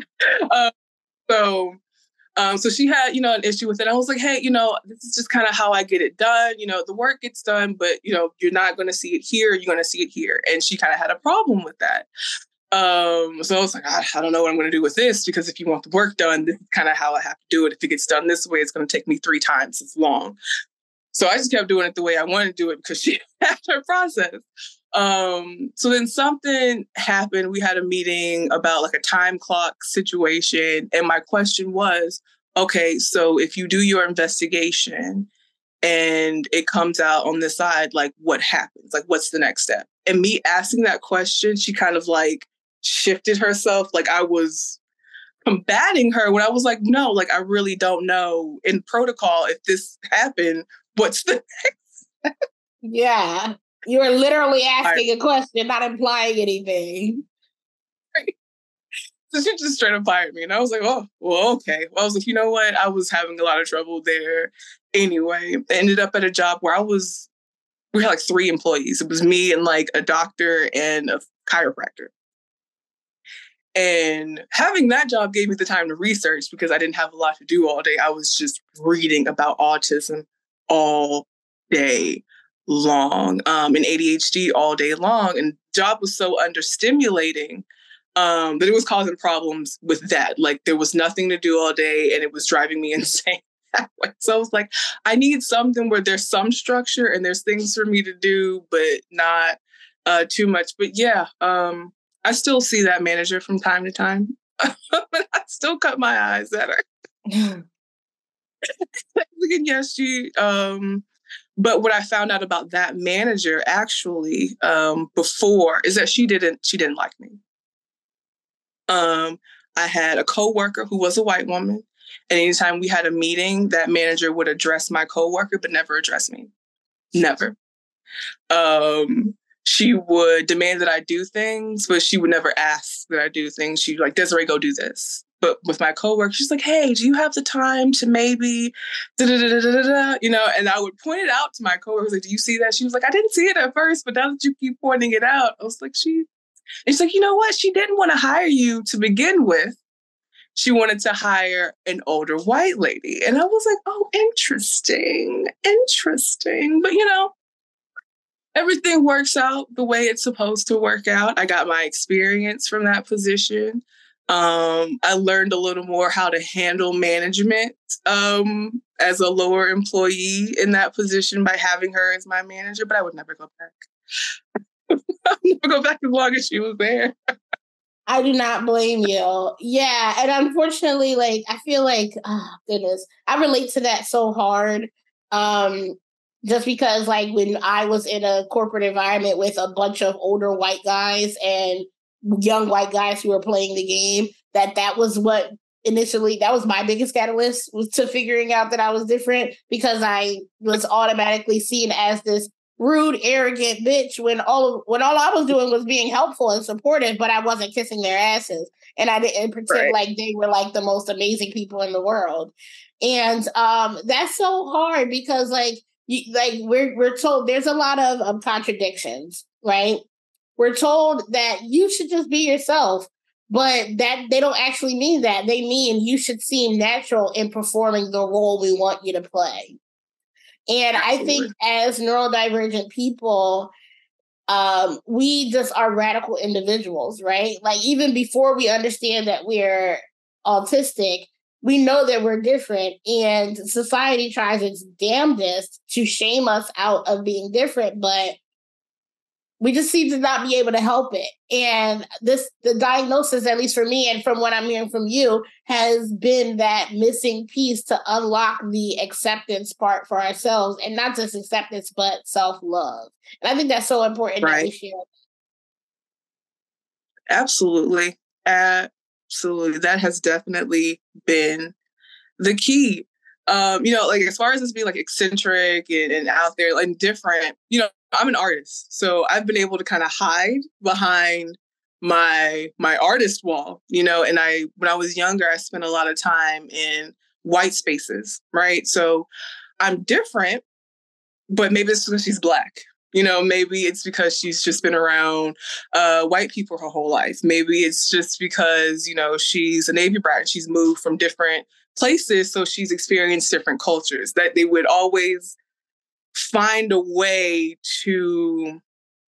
So she had, an issue with it. I was like, hey, this is just kind of how I get it done. The work gets done, but, you're not going to see it here. You're going to see it here. And she kind of had a problem with that. So I was like, I don't know what I'm going to do with this, because if you want the work done, this is kind of how I have to do it. If it gets done this way, it's going to take me 3 times as long. So I just kept doing it the way I wanted to do it because she had her process. So then something happened. We had a meeting about like a time clock situation. And my question was, okay, so if you do your investigation and it comes out on this side, like what happens? Like, what's the next step? And me asking that question, she kind of like shifted herself. Like I was combating her when I was like, no, like I really don't know in protocol if this happened, what's the next step? Yeah. You were literally asking a question, not implying anything. Right. So she just straight up fired me. And I was like, oh, well, okay. Well, I was like, you know what? I was having a lot of trouble there anyway. I ended up at a job where we had like 3 employees. It was me and like a doctor and a chiropractor. And having that job gave me the time to research because I didn't have a lot to do all day. I was just reading about autism all day long, and ADHD all day long. And the job was so understimulating that it was causing problems with that. Like there was nothing to do all day and it was driving me insane. So I was like, I need something where there's some structure and there's things for me to do, but not too much. But yeah, I still see that manager from time to time, but I still cut my eyes at her. Yes, but what I found out about that manager actually before is that she didn't like me. I had a coworker who was a white woman, and anytime we had a meeting, that manager would address my coworker, but never address me. Never. She would demand that I do things, but she would never ask that I do things. She'd like, Desiree, go do this. But with my coworker, she's like, hey, do you have the time to maybe, and I would point it out to my coworkers, like, do you see that? She was like, I didn't see it at first, but now that you keep pointing it out, I was like, she's like, you know what? She didn't want to hire you to begin with. She wanted to hire an older white lady. And I was like, oh, interesting. But, everything works out the way it's supposed to work out. I got my experience from that position. I learned a little more how to handle management as a lower employee in that position by having her as my manager, but I would never go back. I'd never go back as long as she was there. I do not blame you. Yeah. And unfortunately, like, I feel like, oh, goodness, I relate to that so hard. just because like when I was in a corporate environment with a bunch of older white guys and young white guys who were playing the game, that was what initially that was my biggest catalyst was to figuring out that I was different because I was automatically seen as this rude, arrogant bitch when all I was doing was being helpful and supportive, but I wasn't kissing their asses. And I didn't pretend like they were like the most amazing people in the world. And that's so hard because we're told there's a lot of contradictions, right? We're told that you should just be yourself, but that they don't actually mean that. They mean you should seem natural in performing the role we want you to play. And I think as neurodivergent people, we just are radical individuals, right? Like even before we understand that we're autistic, we know that we're different, and society tries its damnedest to shame us out of being different, but we just seem to not be able to help it. And the diagnosis, at least for me, and from what I'm hearing from you, has been that missing piece to unlock the acceptance part for ourselves, and not just acceptance, but self-love. And I think that's so important that we share. Absolutely. Absolutely. That has definitely been the key. Like as far as this being like eccentric and out there and different, I'm an artist. So I've been able to kind of hide behind my artist wall, and when I was younger, I spent a lot of time in white spaces, right? So I'm different, but maybe it's because she's Black. Maybe it's because she's just been around white people her whole life. Maybe it's just because, she's a Navy brat. She's moved from different places, so she's experienced different cultures. That they would always find a way to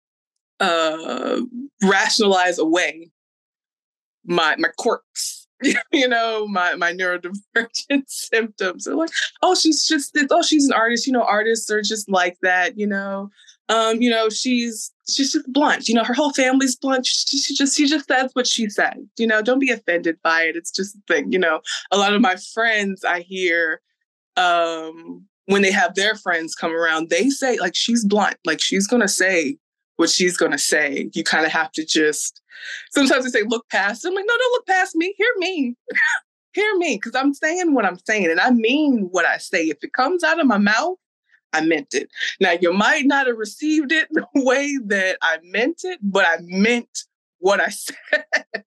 rationalize away my quirks. My neurodivergent symptoms. They're like, she's an artist. Artists are just like that. She's just blunt. Her whole family's blunt. She just says what she said. Don't be offended by it. It's just a thing. A lot of my friends I hear when they have their friends come around, they say like she's blunt. Like she's gonna say what she's gonna say. You kind of have to just. Sometimes they say, look past it. I'm like, no, don't look past me. Hear me. Hear me. Because I'm saying what I'm saying. And I mean what I say. If it comes out of my mouth, I meant it. Now, you might not have received it the way that I meant it, but I meant what I said.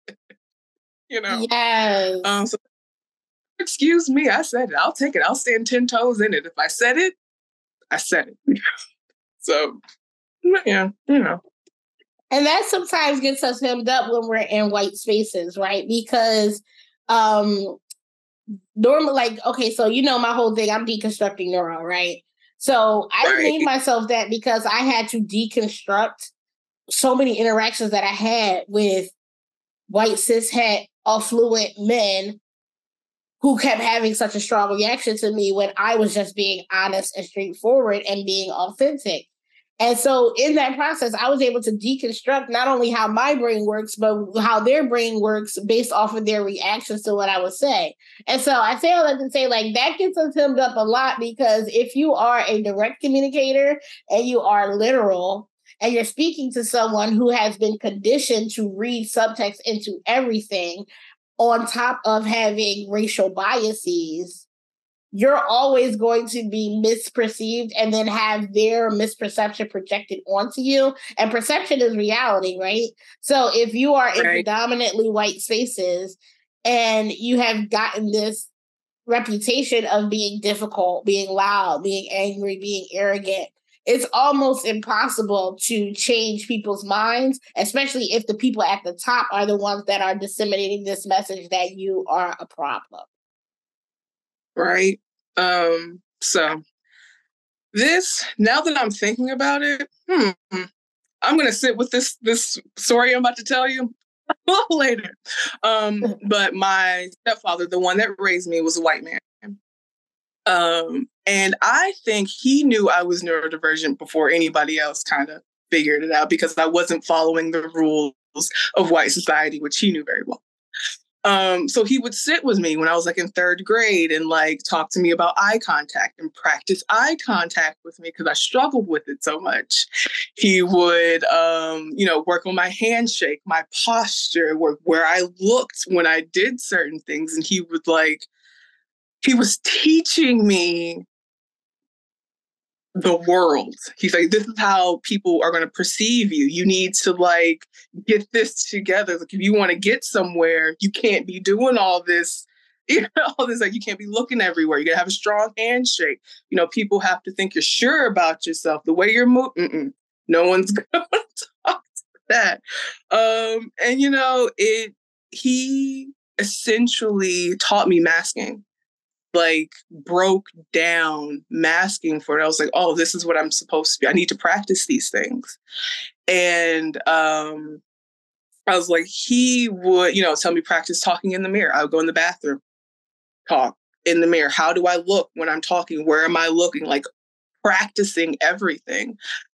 Yes. So, excuse me, I said it. I'll take it. I'll stand 10 toes in it. If I said it, I said it. So, yeah, And that sometimes gets us hemmed up when we're in white spaces, right? Because normally, like, okay, so my whole thing, I'm deconstructing neuro, right? So I named myself that because I had to deconstruct so many interactions that I had with white cishet affluent men who kept having such a strong reaction to me when I was just being honest and straightforward and being authentic. And so in that process, I was able to deconstruct not only how my brain works, but how their brain works based off of their reactions to what I would say. And so I say all that to say, like, that gets us hemmed up a lot because if you are a direct communicator and you are literal and you're speaking to someone who has been conditioned to read subtext into everything, on top of having racial biases, you're always going to be misperceived and then have their misperception projected onto you. And perception is reality, right? So if you are in predominantly white spaces and you have gotten this reputation of being difficult, being loud, being angry, being arrogant, it's almost impossible to change people's minds, especially if the people at the top are the ones that are disseminating this message that you are a problem. Right. So this, now that I'm thinking about it, I'm going to sit with this story I'm about to tell you a little later. But my stepfather, the one that raised me, was a white man. And I think he knew I was neurodivergent before anybody else kind of figured it out because I wasn't following the rules of white society, which he knew very well. So he would sit with me when I was like in third grade and like talk to me about eye contact and practice eye contact with me because I struggled with it so much. He would, work on my handshake, my posture, where I looked when I did certain things. And he was teaching me the world. He's like, this is how people are going to perceive you. You need to like get this together. Like, if you want to get somewhere, you can't be doing all this. All this, like, you can't be looking everywhere. You gotta have a strong handshake. People have to think you're sure about yourself. The way you're moving, no one's gonna talk to that. He essentially taught me masking, like broke down masking for it. I was like, oh, this is what I'm supposed to be. I need to practice these things. And I was like, he would, tell me practice talking in the mirror. I would go in the bathroom, talk in the mirror. How do I look when I'm talking? Where am I looking? Like practicing everything.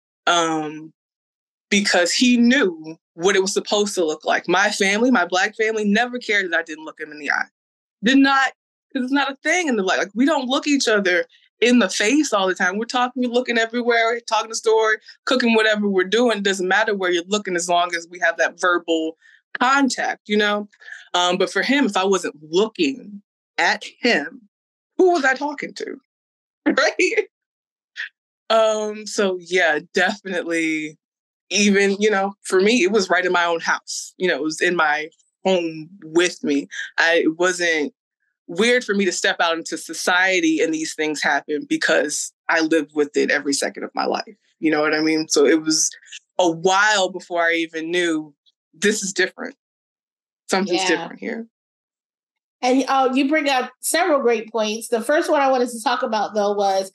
Because he knew what it was supposed to look like. My family, my Black family, never cared that I didn't look him in the eye. Did not, because it's not a thing in the Black. Like, we don't look each other in the face all the time. We're talking, we're looking everywhere, talking the story, cooking whatever we're doing. It doesn't matter where you're looking as long as we have that verbal contact, But for him, if I wasn't looking at him, who was I talking to? Right? So yeah, definitely. Even, for me, it was right in my own house. It was in my home with me. It wasn't weird for me to step out into society and these things happen because I lived with it every second of my life. You know what I mean? So it was a while before I even knew this is different. Something's different here. And you bring up several great points. The first one I wanted to talk about, though, was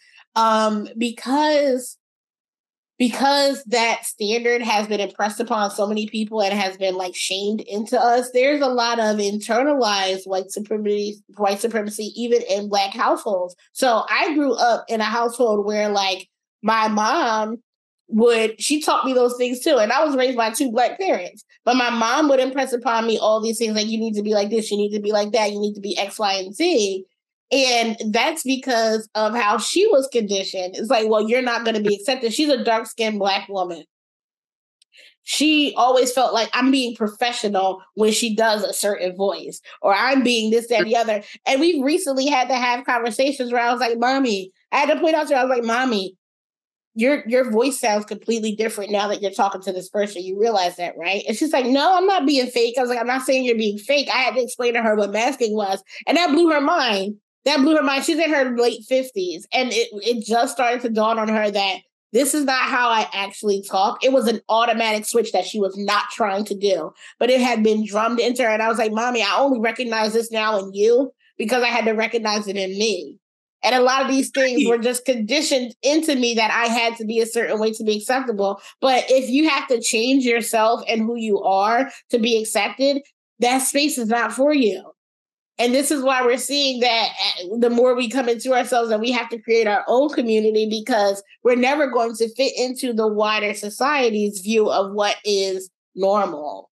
because that standard has been impressed upon so many people and has been like shamed into us, there's a lot of internalized white supremacy even in Black households. So I grew up in a household where like my mom she taught me those things too. And I was raised by two Black parents, but my mom would impress upon me all these things like, you need to be like this, you need to be like that, you need to be X, Y, and Z. And that's because of how she was conditioned. It's like, well, you're not going to be accepted. She's a dark-skinned Black woman. She always felt like I'm being professional when she does a certain voice, or I'm being this, that, and the other. And we've recently had to have conversations where I was like, Mommy, I had to point out to her, I was like, Mommy, your voice sounds completely different now that you're talking to this person. You realize that, right? And she's like, no, I'm not being fake. I was like, I'm not saying you're being fake. I had to explain to her what masking was. And that blew her mind. She's in her late 50s. And it just started to dawn on her that this is not how I actually talk. It was an automatic switch that she was not trying to do, but it had been drummed into her. And I was like, Mommy, I only recognize this now in you because I had to recognize it in me. And a lot of these things were just conditioned into me that I had to be a certain way to be acceptable. But if you have to change yourself and who you are to be accepted, that space is not for you. And this is why we're seeing that the more we come into ourselves and we have to create our own community because we're never going to fit into the wider society's view of what is normal.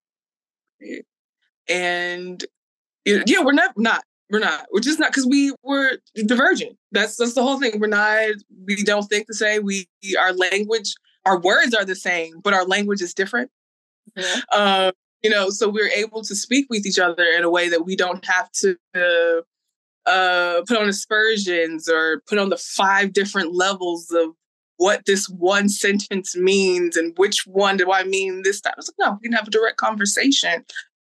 And yeah, we're not. We're just not, because we're divergent. That's the whole thing. We don't think the same. Our language, our words are the same, but our language is different. Mm-hmm. So we're able to speak with each other in a way that we don't have to put on aspersions or put on the 5 different levels of what this one sentence means and which one do I mean this time. I was like, no, we can have a direct conversation.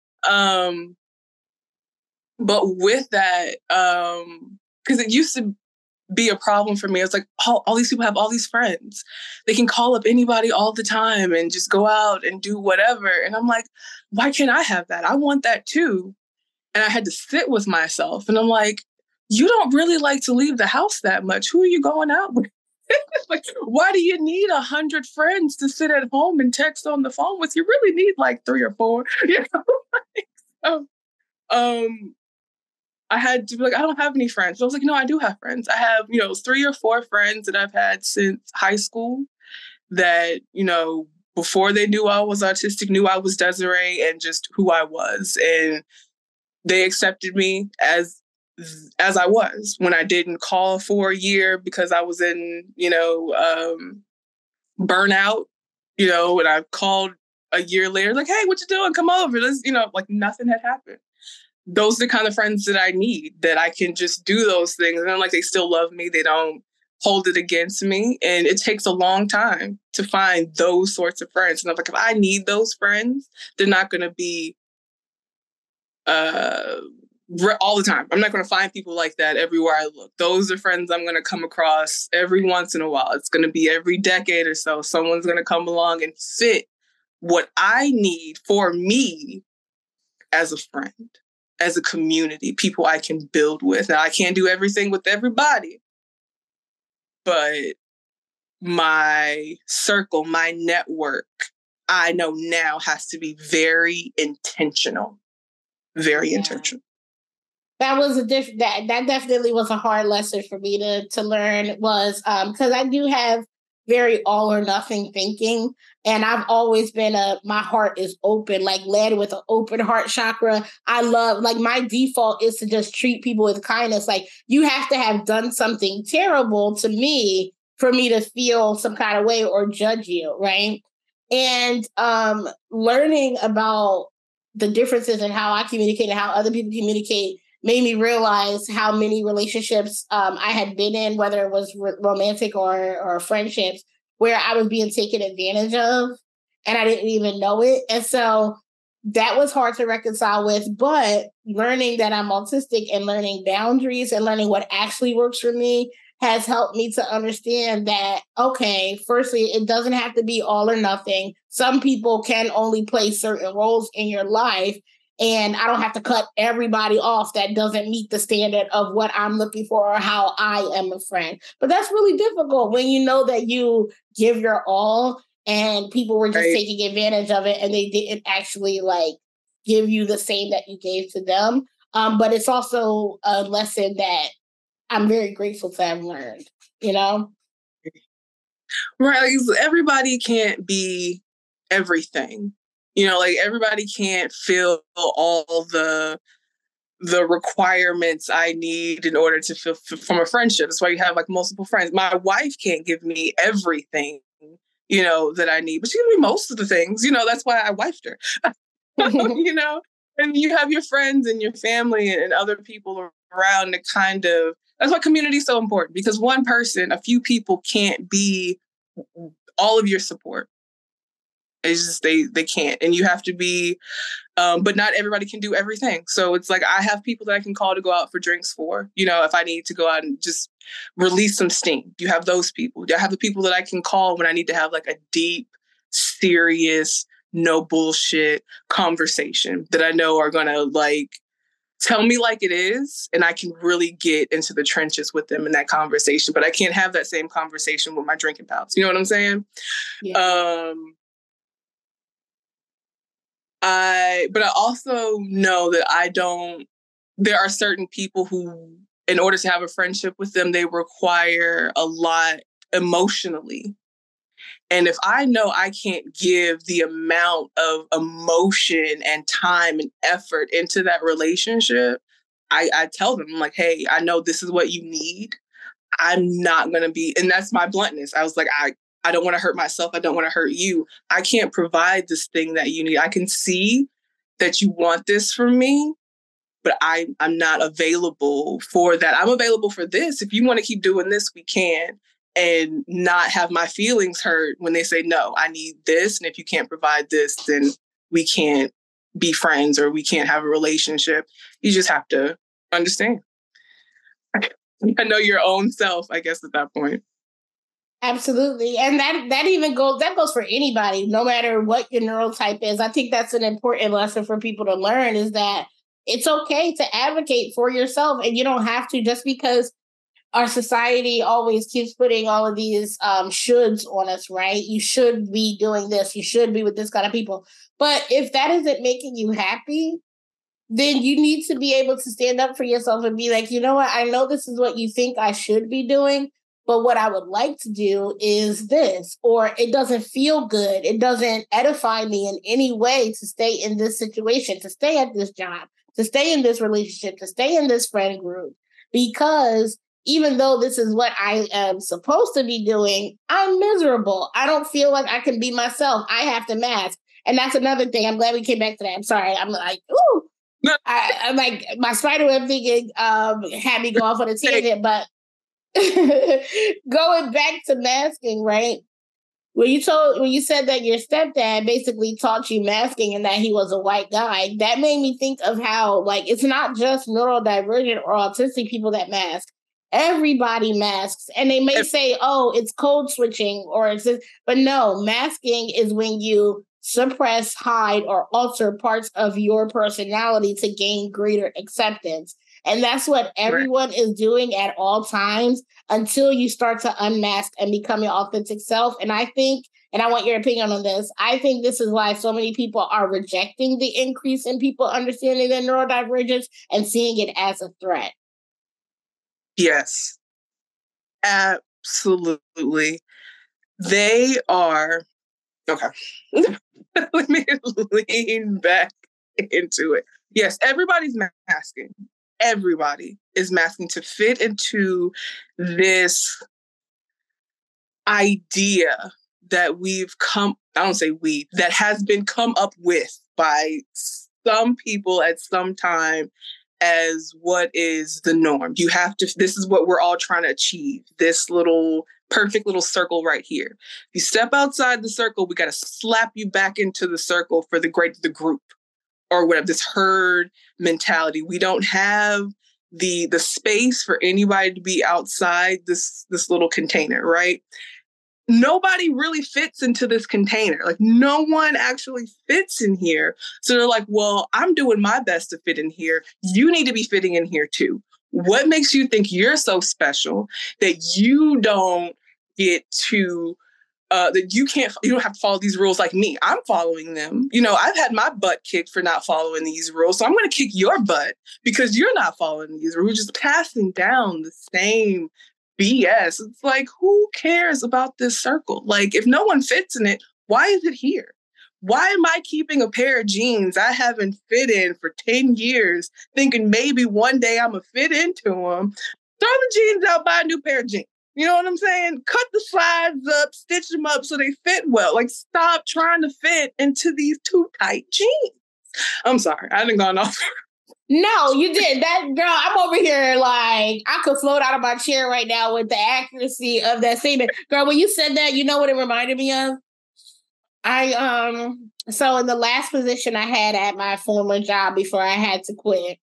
But with that, because it used to be a problem for me. It's like, all these people have all these friends. They can call up anybody all the time and just go out and do whatever. And I'm like, why can't I have that? I want that too. And I had to sit with myself. And I'm like, you don't really like to leave the house that much. Who are you going out with? Like, why do you need 100 friends to sit at home and text on the phone with? You really need like 3 or 4. So, I had to be like, I don't have any friends. So I was like, no, I do have friends. I have, 3 or 4 friends that I've had since high school that, before they knew I was autistic, knew I was Desiree and just who I was. And they accepted me as I was. When I didn't call for a year because I was in, burnout, and I called a year later, like, hey, what you doing? Come over. Let's, like nothing had happened. Those are the kind of friends that I need, that I can just do those things. And I'm like, they still love me. They don't hold it against me. And it takes a long time to find those sorts of friends. And I'm like, if I need those friends, they're not going to be all the time. I'm not going to find people like that everywhere I look. Those are friends I'm going to come across every once in a while. It's going to be every decade or so. Someone's going to come along and fit what I need for me as a friend, as a community, people I can build with. Now, I can't do everything with everybody, but my circle, my network, I know now has to be very intentional. Very intentional. That was that definitely was a hard lesson for me to learn, was because I do have very all or nothing thinking. And I've always been my heart is open, like led with an open heart chakra. I love, like, my default is to just treat people with kindness. Like, you have to have done something terrible to me for me to feel some kind of way or judge you, right? And learning about the differences in how I communicate and how other people communicate made me realize how many relationships I had been in, whether it was romantic or friendships, where I was being taken advantage of and I didn't even know it. And so that was hard to reconcile with, but learning that I'm autistic and learning boundaries and learning what actually works for me has helped me to understand that, okay, firstly, it doesn't have to be all or nothing. Some people can only play certain roles in your life, and I don't have to cut everybody off that doesn't meet the standard of what I'm looking for or how I am a friend. But that's really difficult when you know that you give your all and people were just taking advantage of it and they didn't actually like give you the same that you gave to them. But it's also a lesson that I'm very grateful to have learned, Right. Everybody can't be everything. Like everybody can't fill all the requirements I need in order to feel from a friendship. That's why you have like multiple friends. My wife can't give me everything, that I need, but she can give me most of the things. That's why I wifed her. And you have your friends and your family and other people around to kind of, that's why community is so important, because one person, a few people can't be all of your support. It's just, they can't. And you have to be, but not everybody can do everything. So it's like, I have people that I can call to go out for drinks for, if I need to go out and just release some steam. You have those people. I have the people that I can call when I need to have like a deep, serious, no bullshit conversation that I know are going to like tell me like it is. And I can really get into the trenches with them in that conversation, but I can't have that same conversation with my drinking pals. You know what I'm saying? Yeah. But I also know that there are certain people who, in order to have a friendship with them, they require a lot emotionally. And if I know I can't give the amount of emotion and time and effort into that relationship, I tell them, I'm like, hey, I know this is what you need. I'm not going to be, and that's my bluntness. I was like, I don't want to hurt myself. I don't want to hurt you. I can't provide this thing that you need. I can see that you want this from me, but I'm not available for that. I'm available for this. If you want to keep doing this, we can, and not have my feelings hurt when they say, no, I need this. And if you can't provide this, then we can't be friends or we can't have a relationship. You just have to understand. I know your own self, I guess, at that point. Absolutely. And that goes for anybody, no matter what your neurotype is. I think that's an important lesson for people to learn, is that it's okay to advocate for yourself, and you don't have to, just because our society always keeps putting all of these shoulds on us, right? You should be doing this. You should be with this kind of people. But if that isn't making you happy, then you need to be able to stand up for yourself and be like, you know what? I know this is what you think I should be doing, but what I would like to do is this, or it doesn't feel good. It doesn't edify me in any way to stay in this situation, to stay at this job, to stay in this relationship, to stay in this friend group, because even though this is what I am supposed to be doing, I'm miserable. I don't feel like I can be myself. I have to mask. And that's another thing. I'm glad we came back to that. I'm sorry. I'm like, ooh. I'm like, my spiderweb thinking had me go off on a tangent, but going back to masking, right? When you said that your stepdad basically taught you masking and that he was a white guy, that made me think of how, like, it's not just neurodivergent or autistic people that mask. Everybody masks, and they may say, "Oh, it's code switching," or it's this, but no, masking is when you suppress, hide, or alter parts of your personality to gain greater acceptance. And that's what everyone is doing at all times until you start to unmask and become your authentic self. And I think, and I want your opinion on this, I think this is why so many people are rejecting the increase in people understanding their neurodivergence and seeing it as a threat. Yes, absolutely. They are, okay. Let me lean back into it. Yes, everybody's masking. Everybody is masking to fit into this idea that we've come, I don't say we, that has been come up with by some people at some time as what is the norm. You have to, this is what we're all trying to achieve, this little perfect little circle right here. If you step outside the circle, we got to slap you back into the circle for the group or whatever, this herd mentality. We don't have the space for anybody to be outside this little container, right? Nobody really fits into this container. Like, no one actually fits in here. So they're like, well, I'm doing my best to fit in here. You need to be fitting in here too. What makes you think you're so special that you don't get to, that you don't have to follow these rules like me? I'm following them. You know, I've had my butt kicked for not following these rules. So I'm going to kick your butt because you're not following these rules. We're just passing down the same BS. It's like, who cares about this circle? Like, if no one fits in it, why is it here? Why am I keeping a pair of jeans I haven't fit in for 10 years, thinking maybe one day I'm going to fit into them? Throw the jeans out, buy a new pair of jeans. You know what I'm saying? Cut the sides up, stitch them up so they fit well. Like, stop trying to fit into these too tight jeans. I'm sorry. I didn't go off. No, you did. That girl, I'm over here like I could float out of my chair right now with the accuracy of that statement. Girl, when you said that, you know what it reminded me of? So in the last position I had at my former job before I had to quit,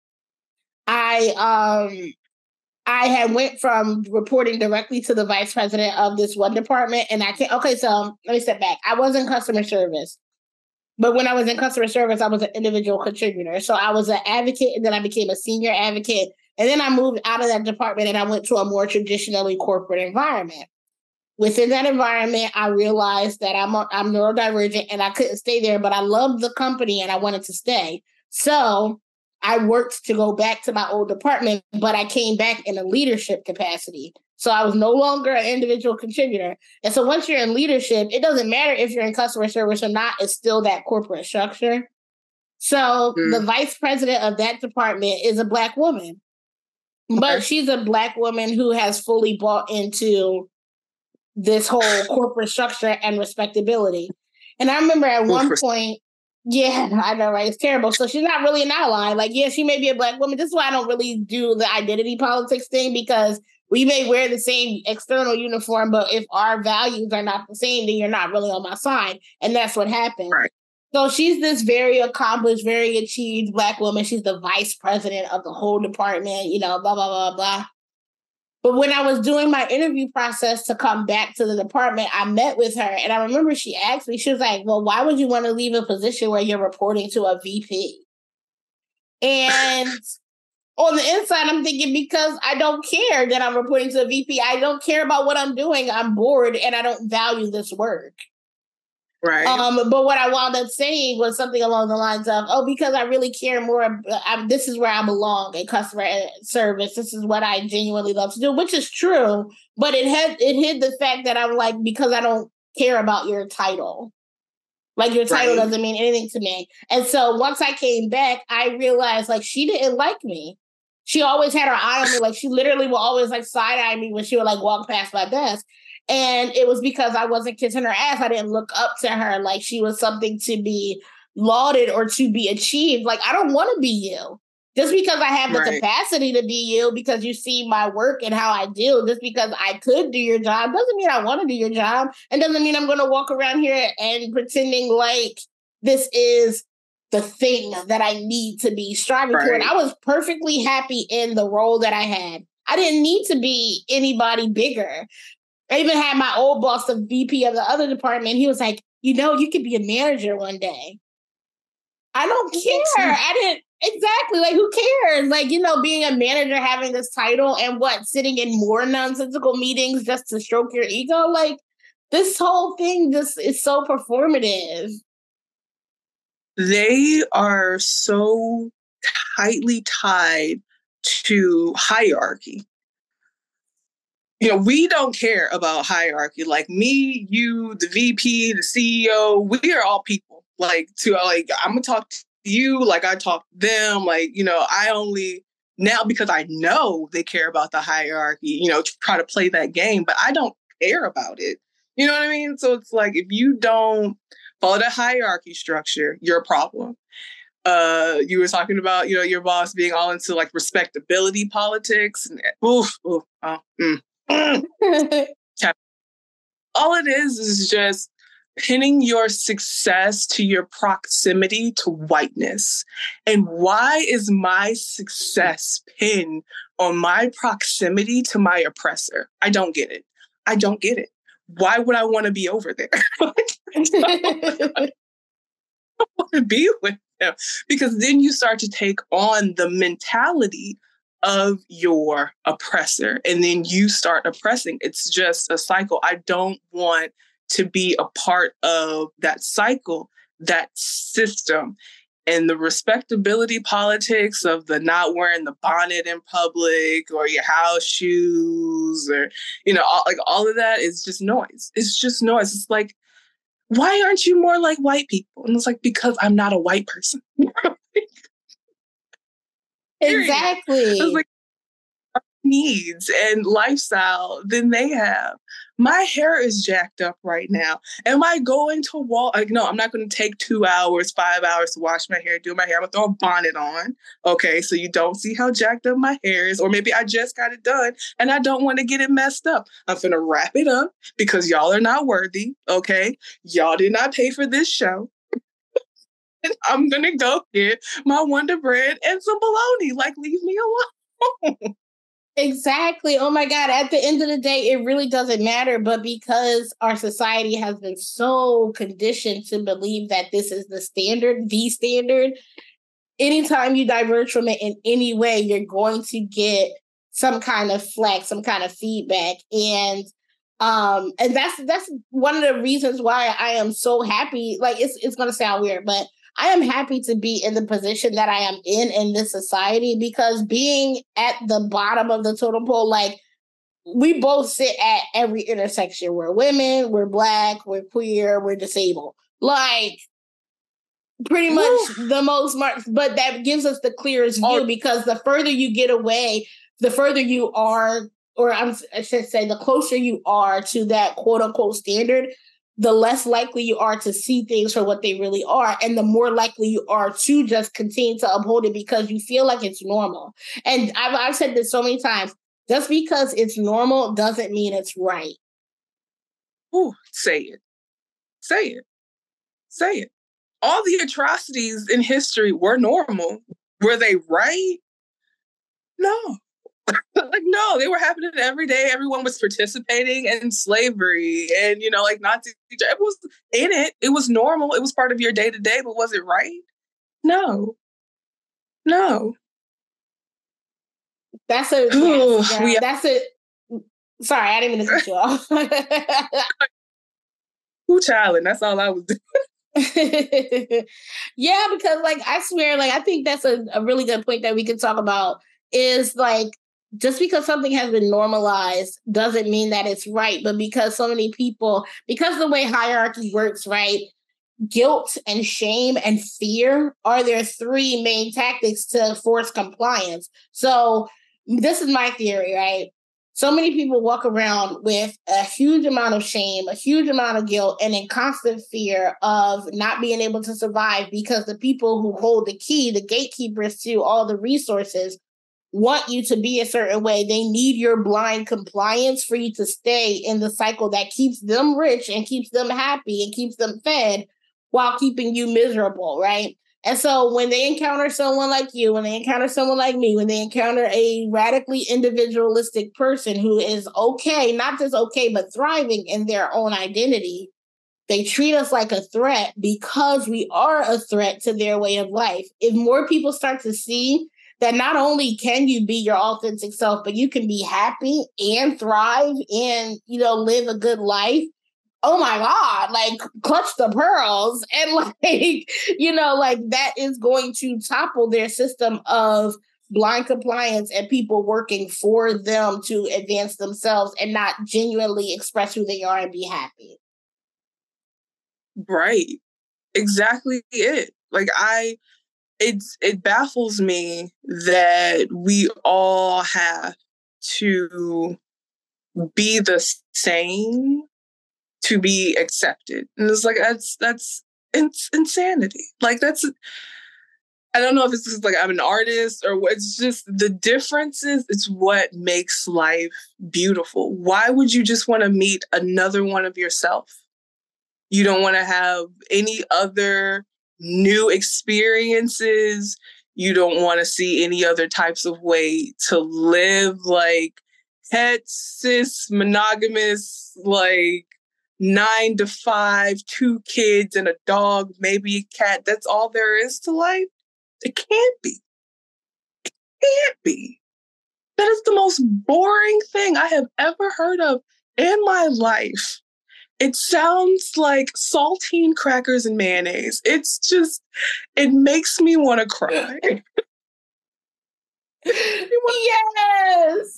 I had went from reporting directly to the vice president of this one department, and so let me step back. I was in customer service. But when I was in customer service, I was an individual contributor. So I was an advocate, and then I became a senior advocate. And then I moved out of that department and I went to a more traditionally corporate environment. Within that environment, I realized that I'm neurodivergent and I couldn't stay there, but I loved the company and I wanted to stay. So I worked to go back to my old department, but I came back in a leadership capacity. So I was no longer an individual contributor. And so once you're in leadership, it doesn't matter if you're in customer service or not, it's still that corporate structure. So the vice president of that department is a Black woman, but she's a Black woman who has fully bought into this whole corporate structure and respectability. And I remember at one point, yeah, I know, right? It's terrible. So she's not really an ally. Like, yeah, she may be a Black woman. This is why I don't really do the identity politics thing, because we may wear the same external uniform, but if our values are not the same, then you're not really on my side. And that's what happened. Right. So she's this very accomplished, very achieved Black woman. She's the vice president of the whole department, you know, blah, blah, blah, blah. But when I was doing my interview process to come back to the department, I met with her. And I remember she asked me, she was like, well, why would you want to leave a position where you're reporting to a VP? And on the inside, I'm thinking, because I don't care that I'm reporting to a VP. I don't care about what I'm doing. I'm bored and I don't value this work. Right. But what I wound up saying was something along the lines of, "Oh, because I really care more. This is where I belong in customer service. This is what I genuinely love to do," which is true. But it hid the fact that I'm like, because I don't care about your title. Like, your title doesn't mean anything to me. And so once I came back, I realized, like, she didn't like me. She always had her eye on me. Like, she literally will always, like, side-eye me when she would, like, walk past my desk. And it was because I wasn't kissing her ass. I didn't look up to her like she was something to be lauded or to be achieved. Like, I don't want to be you. Just because I have the capacity to be you, because you see my work and how I deal, just because I could do your job, doesn't mean I want to do your job. And doesn't mean I'm going to walk around here and pretending like this is the thing that I need to be striving for. And I was perfectly happy in the role that I had. I didn't need to be anybody bigger. I even had my old boss, the VP of the other department. He was like, you could be a manager one day. I don't care. I didn't. Exactly. Like, who cares? Like, being a manager, having this title, and sitting in more nonsensical meetings just to stroke your ego. Like, this whole thing just is so performative. They are so tightly tied to hierarchy. We don't care about hierarchy. Like, me, you, the VP, the CEO, we are all people. Like, I'm going to talk to you like I talk to them. Like, I only now, because I know they care about the hierarchy, try to play that game, but I don't care about it. You know what I mean? So it's like, if you don't follow the hierarchy structure, you're a problem. You were talking about, your boss being all into like respectability politics. And, all it is just pinning your success to your proximity to whiteness. And why is my success pinned on my proximity to my oppressor? I don't get it. I don't get it. Why would I want to be over there? I want to be with them, because then you start to take on the mentality of your oppressor, and then you start oppressing. It's just a cycle. I don't want to be a part of that cycle, that system, and the respectability politics of the not wearing the bonnet in public or your house shoes, or, all of that is just noise. It's just noise. It's like, why aren't you more like white people? And it's like, because I'm not a white person. Exactly. I was like, needs and lifestyle than they have. My hair is jacked up right now. Am I going to walk? Like, no, I'm not going to take 2 hours, 5 hours to wash my hair, do my hair. I'm going to throw a bonnet on. Okay, so you don't see how jacked up my hair is. Or maybe I just got it done and I don't want to get it messed up. I'm going to wrap it up because y'all are not worthy. Okay, y'all did not pay for this show. And I'm going to go get my Wonder Bread and some bologna. Like, leave me alone. Exactly. Oh my God. At the end of the day, it really doesn't matter. But because our society has been so conditioned to believe that this is the standard, anytime you diverge from it in any way, you're going to get some kind of flack, some kind of feedback. And that's one of the reasons why I am so happy. Like, it's gonna sound weird, but I am happy to be in the position that I am in this society, because being at the bottom of the totem pole, like, we both sit at every intersection. We're women, we're Black, we're queer, we're disabled. Like, pretty much the most marked, but that gives us the clearest view, because the further you get away, the further you are, or I should say, the closer you are to that quote unquote standard, the less likely you are to see things for what they really are. And the more likely you are to just continue to uphold it because you feel like it's normal. And I've said this so many times, just because it's normal doesn't mean it's right. Ooh, say it. Say it. Say it. All the atrocities in history were normal. Were they right? No. Like, no, they were happening every day. Everyone was participating in slavery and, like, Nazi. It was in it. It was normal. It was part of your day to day, but was it right? No. No. That's a, that's it. Sorry, I didn't mean to cut you off. Who child? And that's all I was doing. Yeah, because like I swear, like I think that's a really good point that we can talk about is like just because something has been normalized doesn't mean that it's right, but because so many people, because the way hierarchy works, right? Guilt and shame and fear are their three main tactics to force compliance. So this is my theory, right? So many people walk around with a huge amount of shame, a huge amount of guilt, and in constant fear of not being able to survive because the people who hold the key, the gatekeepers to all the resources, want you to be a certain way. They need your blind compliance for you to stay in the cycle that keeps them rich and keeps them happy and keeps them fed while keeping you miserable, right? And so when they encounter someone like you, when they encounter someone like me, when they encounter a radically individualistic person who is okay, not just okay, but thriving in their own identity, they treat us like a threat because we are a threat to their way of life. If more people start to see that not only can you be your authentic self, but you can be happy and thrive and, live a good life, oh my God, like clutch the pearls. And like that is going to topple their system of blind compliance and people working for them to advance themselves and not genuinely express who they are and be happy. Right. Exactly it. Like it baffles me that we all have to be the same to be accepted. And it's like that's insanity. Like I don't know if it's just like I'm an artist or what. It's just the differences. It's what makes life beautiful. Why would you just want to meet another one of yourself? You don't want to have any other new experiences. You don't want to see any other types of way to live, like het, cis, monogamous, like 9 to 5, 2 kids and a dog, maybe a cat. That's all there is to life. It can't be. It can't be. That is the most boring thing I have ever heard of in my life. It sounds like saltine crackers and mayonnaise. It makes me want to cry. Yes.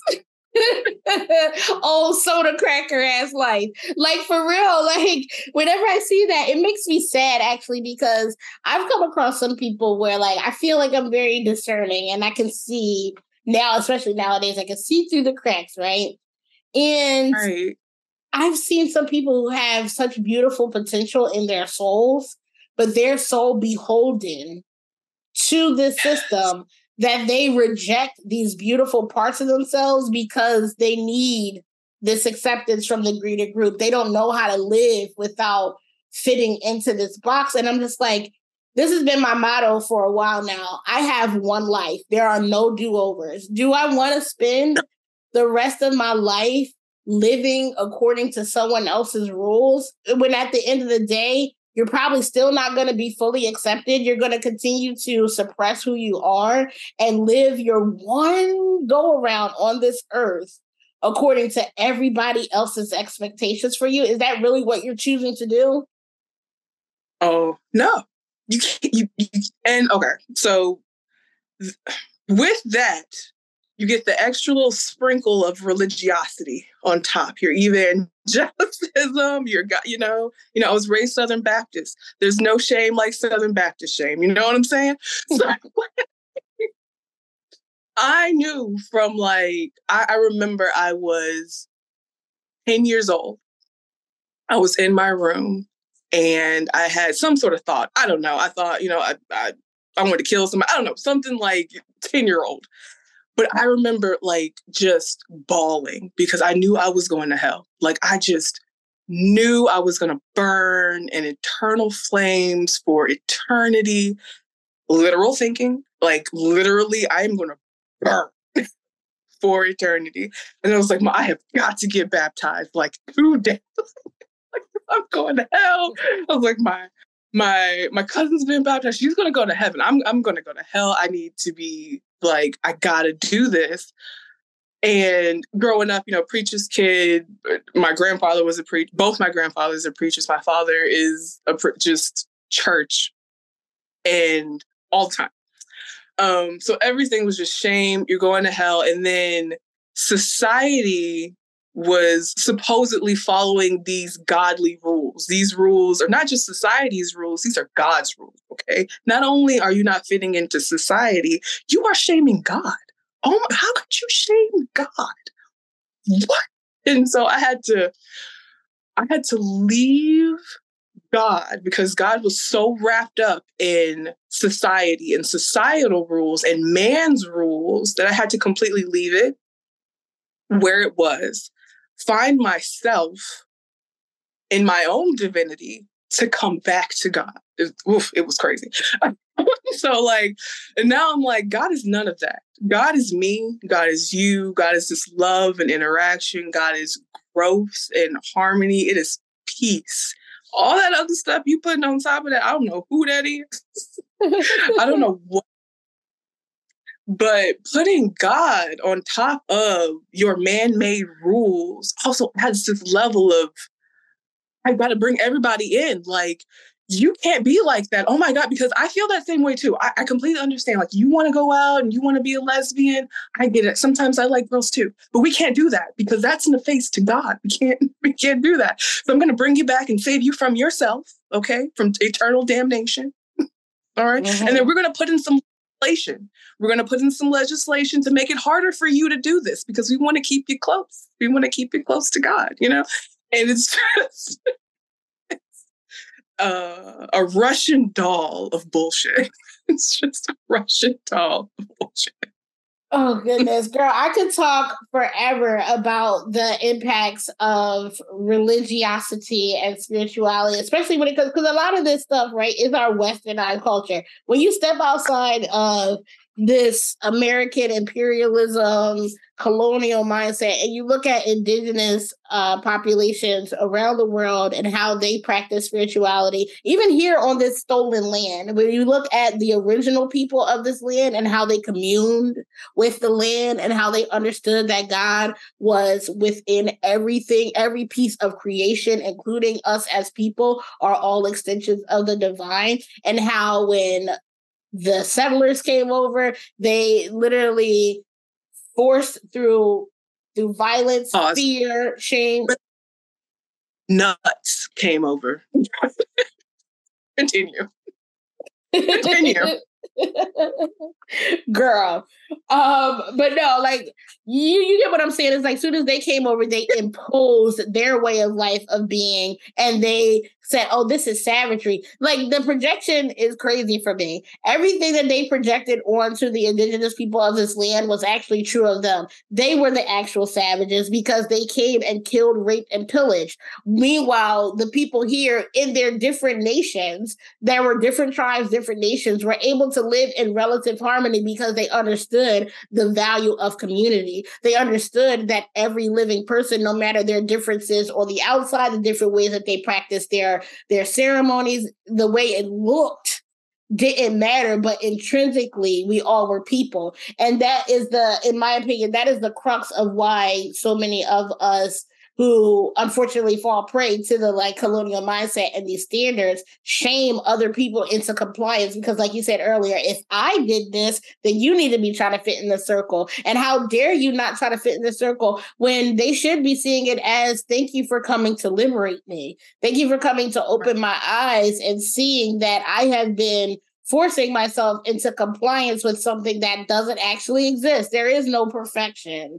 Oh, soda cracker ass life. Like for real, like whenever I see that, it makes me sad actually, because I've come across some people where like I feel like I'm very discerning and I can see now, especially nowadays, I can see through the cracks, right? And Right. I've seen some people who have such beautiful potential in their souls, but they're so beholden to this system that they reject these beautiful parts of themselves because they need this acceptance from the greater group. They don't know how to live without fitting into this box. And I'm just like, this has been my motto for a while now. I have one life. There are no do-overs. Do I want to spend the rest of my life living according to someone else's rules when at the end of the day, you're probably still not going to be fully accepted? You're going to continue to suppress who you are and live your one go around on this earth according to everybody else's expectations for you. Is that really what you're choosing to do? Oh, no. You can't, and okay. So with that, you get the extra little sprinkle of religiosity on top. Your evangelicism, I was raised Southern Baptist. There's no shame like Southern Baptist shame. You know what I'm saying? So I knew from I remember I was 10 years old. I was in my room and I had some sort of thought. I don't know. I thought, I wanted to kill somebody. I don't know, something like 10-year-old. But I remember just bawling because I knew I was going to hell. Like I just knew I was going to burn in eternal flames for eternity. Literal thinking, like literally I am going to burn for eternity. And I was like, I have got to get baptized like today. Like I'm going to hell. I was like, my cousin's been baptized. She's going to go to heaven. I'm going to go to hell. I need to be I got to do this. And growing up, preacher's kid, my grandfather was a preacher. Both my grandfathers are preachers. My father is just church and all the time. So everything was just shame. You're going to hell. And then society was supposedly following these godly rules. These rules are not just society's rules. These are God's rules. Okay. Not only are you not fitting into society, you are shaming God. Oh, how could you shame God? What? And so I had to leave God because God was so wrapped up in society and societal rules and man's rules that I had to completely leave it where it was, find myself in my own divinity to come back to God. It was crazy. So and now I'm like, God is none of that. God is me. God is you. God is this love and interaction. God is growth and harmony. It is peace. All that other stuff you putting on top of that, I don't know who that is. I don't know what. But putting God on top of your man-made rules also adds this level of, I got to bring everybody in. You can't be like that. Oh my God, because I feel that same way too. I completely understand. You want to go out and you want to be a lesbian. I get it. Sometimes I like girls too, but we can't do that because that's in the face to God. We can't do that. So I'm going to bring you back and save you from yourself. Okay. From eternal damnation. All right. Mm-hmm. And then we're going to put in some legislation. We're going to put in some legislation to make it harder for you to do this because we want to keep you close. We want to keep you close to God, And it's just a Russian doll of bullshit. It's just a Russian doll of bullshit. Oh, goodness, girl. I could talk forever about the impacts of religiosity and spirituality, especially when it comes, because a lot of this stuff, right, is our westernized culture. When you step outside of this American imperialism, colonial mindset, and you look at indigenous populations around the world and how they practice spirituality, even here on this stolen land, when you look at the original people of this land and how they communed with the land and how they understood that God was within everything, every piece of creation, including us as people, are all extensions of the divine, and how when the settlers came over, they literally forced through violence, fear, shame. Nuts came over. Continue. Girl. But no, you get what I'm saying. It's as soon as they came over, they imposed their way of life of being, and they said, oh, this is savagery. The projection is crazy for me. Everything that they projected onto the indigenous people of this land was actually true of them. They were the actual savages because they came and killed, raped, and pillaged. Meanwhile, the people here in their different nations, there were different tribes, different nations, were able to live in relative harmony because they understood the value of community. They understood that every living person, no matter their differences on the outside, the different ways that they practice their ceremonies, the way it looked didn't matter, but intrinsically we all were people. And that is in my opinion, that is the crux of why so many of us who unfortunately fall prey to the colonial mindset and these standards shame other people into compliance, because like you said earlier, if I did this, then you need to be trying to fit in the circle. And how dare you not try to fit in the circle when they should be seeing it as, thank you for coming to liberate me. Thank you for coming to open my eyes and seeing that I have been forcing myself into compliance with something that doesn't actually exist. There is no perfection.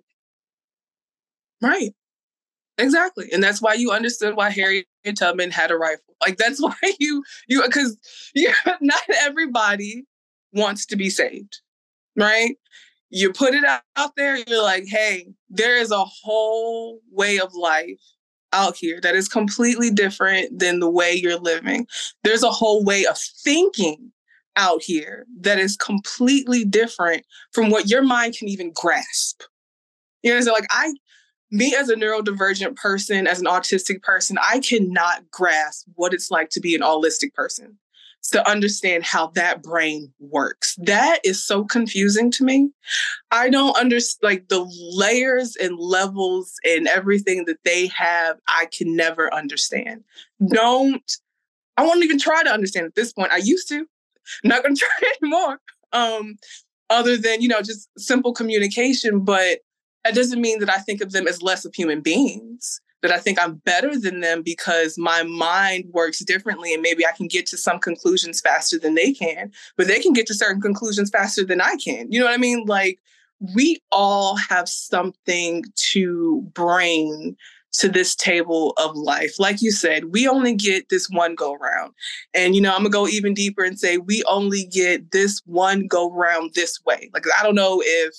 Right. Exactly. And that's why you understood why Harriet Tubman had a rifle. That's why because not everybody wants to be saved, right? You put it out there, you're like, hey, there is a whole way of life out here that is completely different than the way you're living. There's a whole way of thinking out here that is completely different from what your mind can even grasp. You know, so me as a neurodivergent person, as an autistic person, I cannot grasp what it's like to be an allistic person. to understand how that brain works. That is so confusing to me. I don't understand, like, the layers and levels and everything that they have, I can never understand. I won't even try to understand at this point. I used to. I'm not going to try anymore. Other than, just simple communication. But that doesn't mean that I think of them as less of human beings, that I think I'm better than them because my mind works differently and maybe I can get to some conclusions faster than they can, but they can get to certain conclusions faster than I can. You know what I mean? Like, we all have something to bring to this table of life. Like you said, we only get this one go round. And, I'm going to go even deeper and say we only get this one go round this way. Like, I don't know if,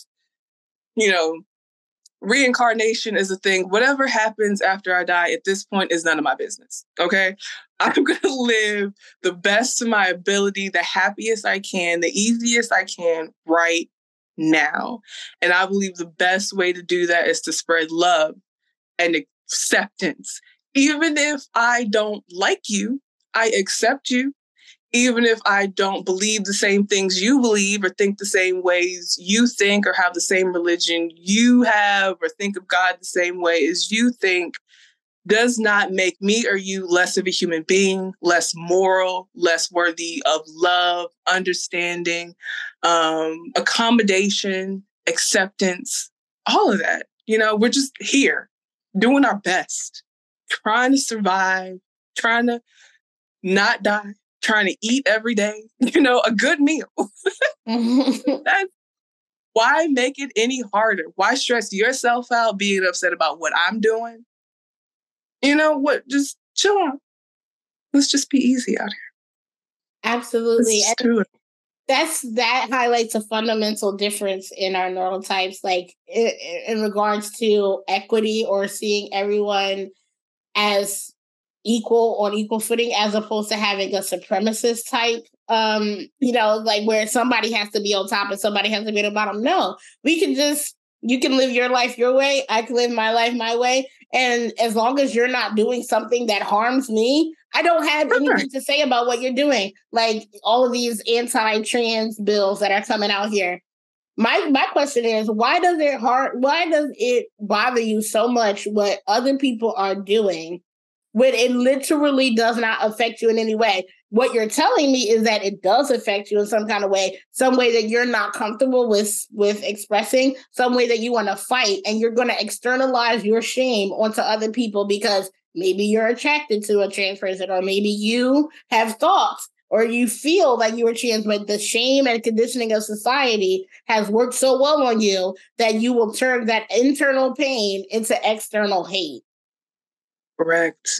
reincarnation is a thing. Whatever happens after I die at this point is none of my business. Okay. I'm going to live the best of my ability, the happiest I can, the easiest I can right now. And I believe the best way to do that is to spread love and acceptance. Even if I don't like you, I accept you. Even if I don't believe the same things you believe or think the same ways you think or have the same religion you have or think of God the same way as you think, does not make me or you less of a human being, less moral, less worthy of love, understanding, accommodation, acceptance, all of that. We're just here doing our best, trying to survive, trying to not die, trying to eat every day, a good meal. That's, why make it any harder? Why stress yourself out being upset about what I'm doing? What? Just chill out. Let's just be easy out here. Absolutely. That highlights a fundamental difference in our neurotypes, like in regards to equity or seeing everyone as equal on equal footing, as opposed to having a supremacist type, like where somebody has to be on top and somebody has to be at the bottom. No, you can live your life your way. I can live my life my way. And as long as you're not doing something that harms me, I don't have anything to say about what you're doing. Like all of these anti-trans bills that are coming out here. My question is, why does it bother you so much what other people are doing when it literally does not affect you in any way? What you're telling me is that it does affect you in some kind of way, some way that you're not comfortable with expressing, some way that you want to fight, and you're going to externalize your shame onto other people because maybe you're attracted to a trans person, or maybe you have thoughts, or you feel like you were trans, but the shame and conditioning of society has worked so well on you that you will turn that internal pain into external hate. Correct.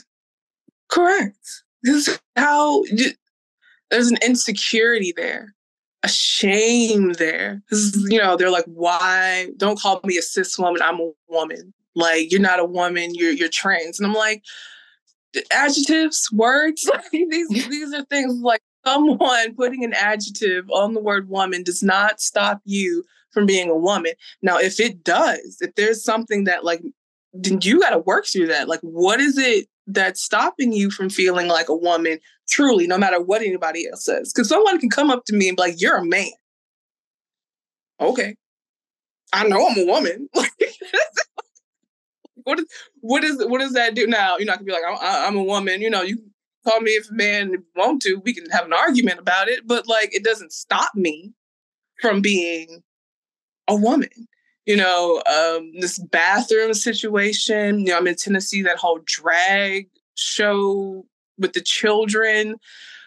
This is how there's an insecurity there, a shame there. They're like, why? Don't call me a cis woman. I'm a woman. Like, you're not a woman. You're trans. And I'm like, adjectives, words. Like, these are things like someone putting an adjective on the word woman does not stop you from being a woman. Now, if it does, if there's something that, like, then you got to work through that. Like, what is it that's stopping you from feeling like a woman truly, no matter what anybody else says? Because someone can come up to me and be like, you're a man. Okay. I know I'm a woman. What does that do? Now, you're not gonna be like, I'm a woman. You call me if a man want to. We can have an argument about it, but like, it doesn't stop me from being a woman. This bathroom situation. I'm in Tennessee. That whole drag show with the children.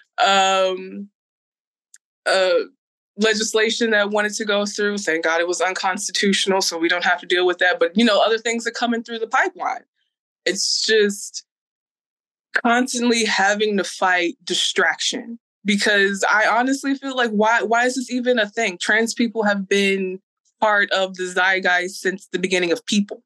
Legislation that wanted to go through. Thank God it was unconstitutional, so we don't have to deal with that. But, other things are coming through the pipeline. It's just constantly having to fight distraction, because I honestly feel like, why is this even a thing? Trans people have been part of the zeitgeist since the beginning of people.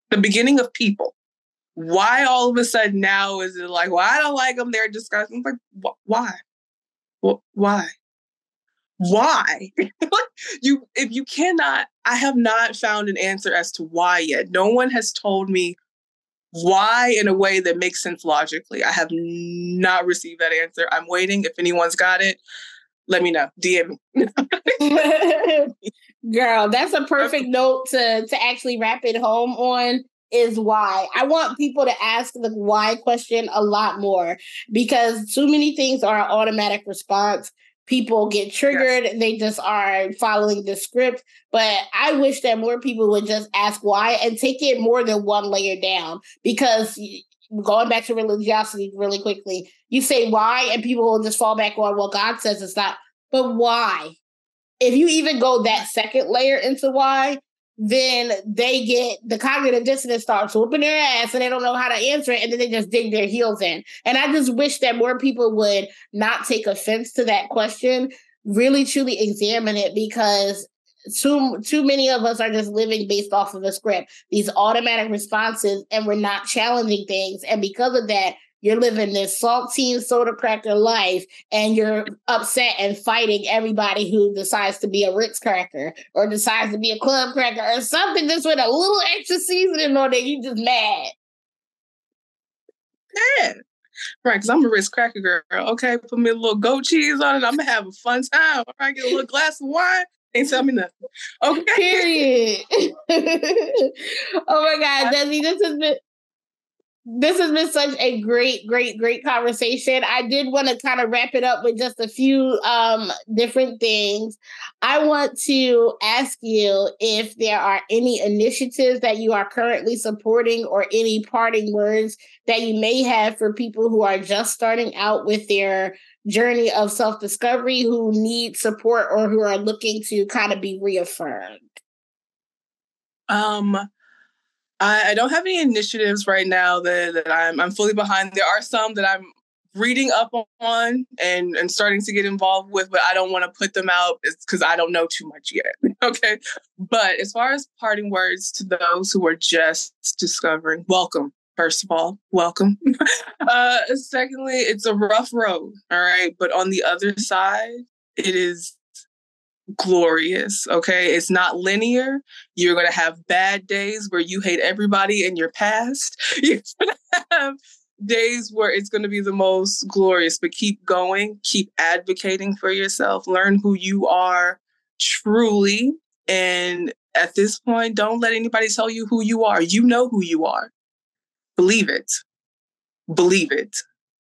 Why all of a sudden now is it like, well, I don't like them, they're disgusting? Like, why? Why? Why? If you cannot, I have not found an answer as to why yet. No one has told me why in a way that makes sense logically. I have not received that answer. I'm waiting. If anyone's got it, let me know. DM me. Girl, that's a perfect note to actually wrap it home on, is why. I want people to ask the why question a lot more, because too many things are an automatic response. People get triggered. Yes. They just are following the script. But I wish that more people would just ask why and take it more than one layer down. Because going back to religiosity really quickly, you say why and people will just fall back on, well, God says it's not. But why? If you even go that second layer into why, then they get the cognitive dissonance starts whooping their ass and they don't know how to answer it, and then they just dig their heels in. And I just wish that more people would not take offense to that question, really truly examine it, because too many of us are just living based off of a script, these automatic responses, and we're not challenging things. And because of that, you're living this saltine soda cracker life, and you're upset and fighting everybody who decides to be a Ritz cracker or decides to be a club cracker or something just with a little extra seasoning on it. You just mad. Yeah. Right, because I'm a Ritz cracker girl. Okay, put me a little goat cheese on it. I'm going to have a fun time. All right, get a little glass of wine. Ain't tell me nothing. Okay. Period. Oh my God, Desi, this has been such a great conversation. I did want to kind of wrap it up with just a few different things. I want to ask you if there are any initiatives that you are currently supporting, or any parting words that you may have for people who are just starting out with their journey of self-discovery, who need support or who are looking to kind of be reaffirmed. I don't have any initiatives right now that I'm fully behind. There are some that I'm reading up on and starting to get involved with, but I don't want to put them out because I don't know too much yet. Okay. But as far as parting words to those who are just discovering, welcome. First of all, welcome. Secondly, it's a rough road. All right. But on the other side, it is glorious. Okay. It's not linear. You're going to have bad days where you hate everybody in your past. You're going to have days where it's going to be the most glorious, but keep going, keep advocating for yourself, learn who you are truly. And at this point, don't let anybody tell you who you are. You know who you are. Believe it. Believe it.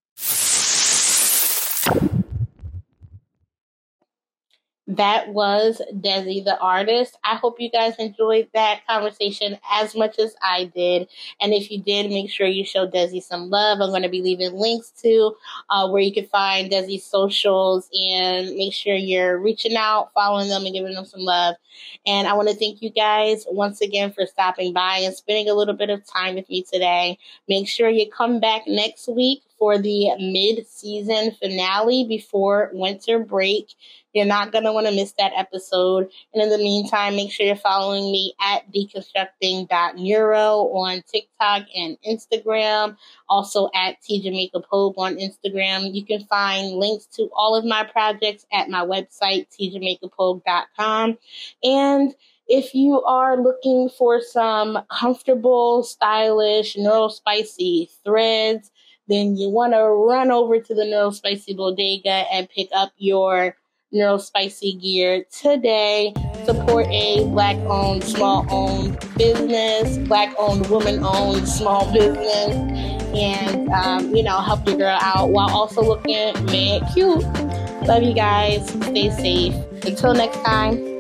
That was Desi the artist. I hope you guys enjoyed that conversation as much as I did. And if you did, make sure you show Desi some love. I'm going to be leaving links to where you can find Desi's socials, and make sure you're reaching out, following them, and giving them some love. And I want to thank you guys once again for stopping by and spending a little bit of time with me today. Make sure you come back next week for the mid-season finale before winter break. You're not going to want to miss that episode. And in the meantime, make sure you're following me at deconstructing.neuro on TikTok and Instagram. Also at TJamaica Pope on Instagram. You can find links to all of my projects at my website, tjamaicapope.com. And if you are looking for some comfortable, stylish, neurospicy threads, then you want to run over to the Neurospicy Bodega and pick up your Neurospicy gear today. Support a Black-owned, small-owned business, Black-owned, woman-owned small business, and, help your girl out while also looking mad cute. Love you guys. Stay safe. Until next time.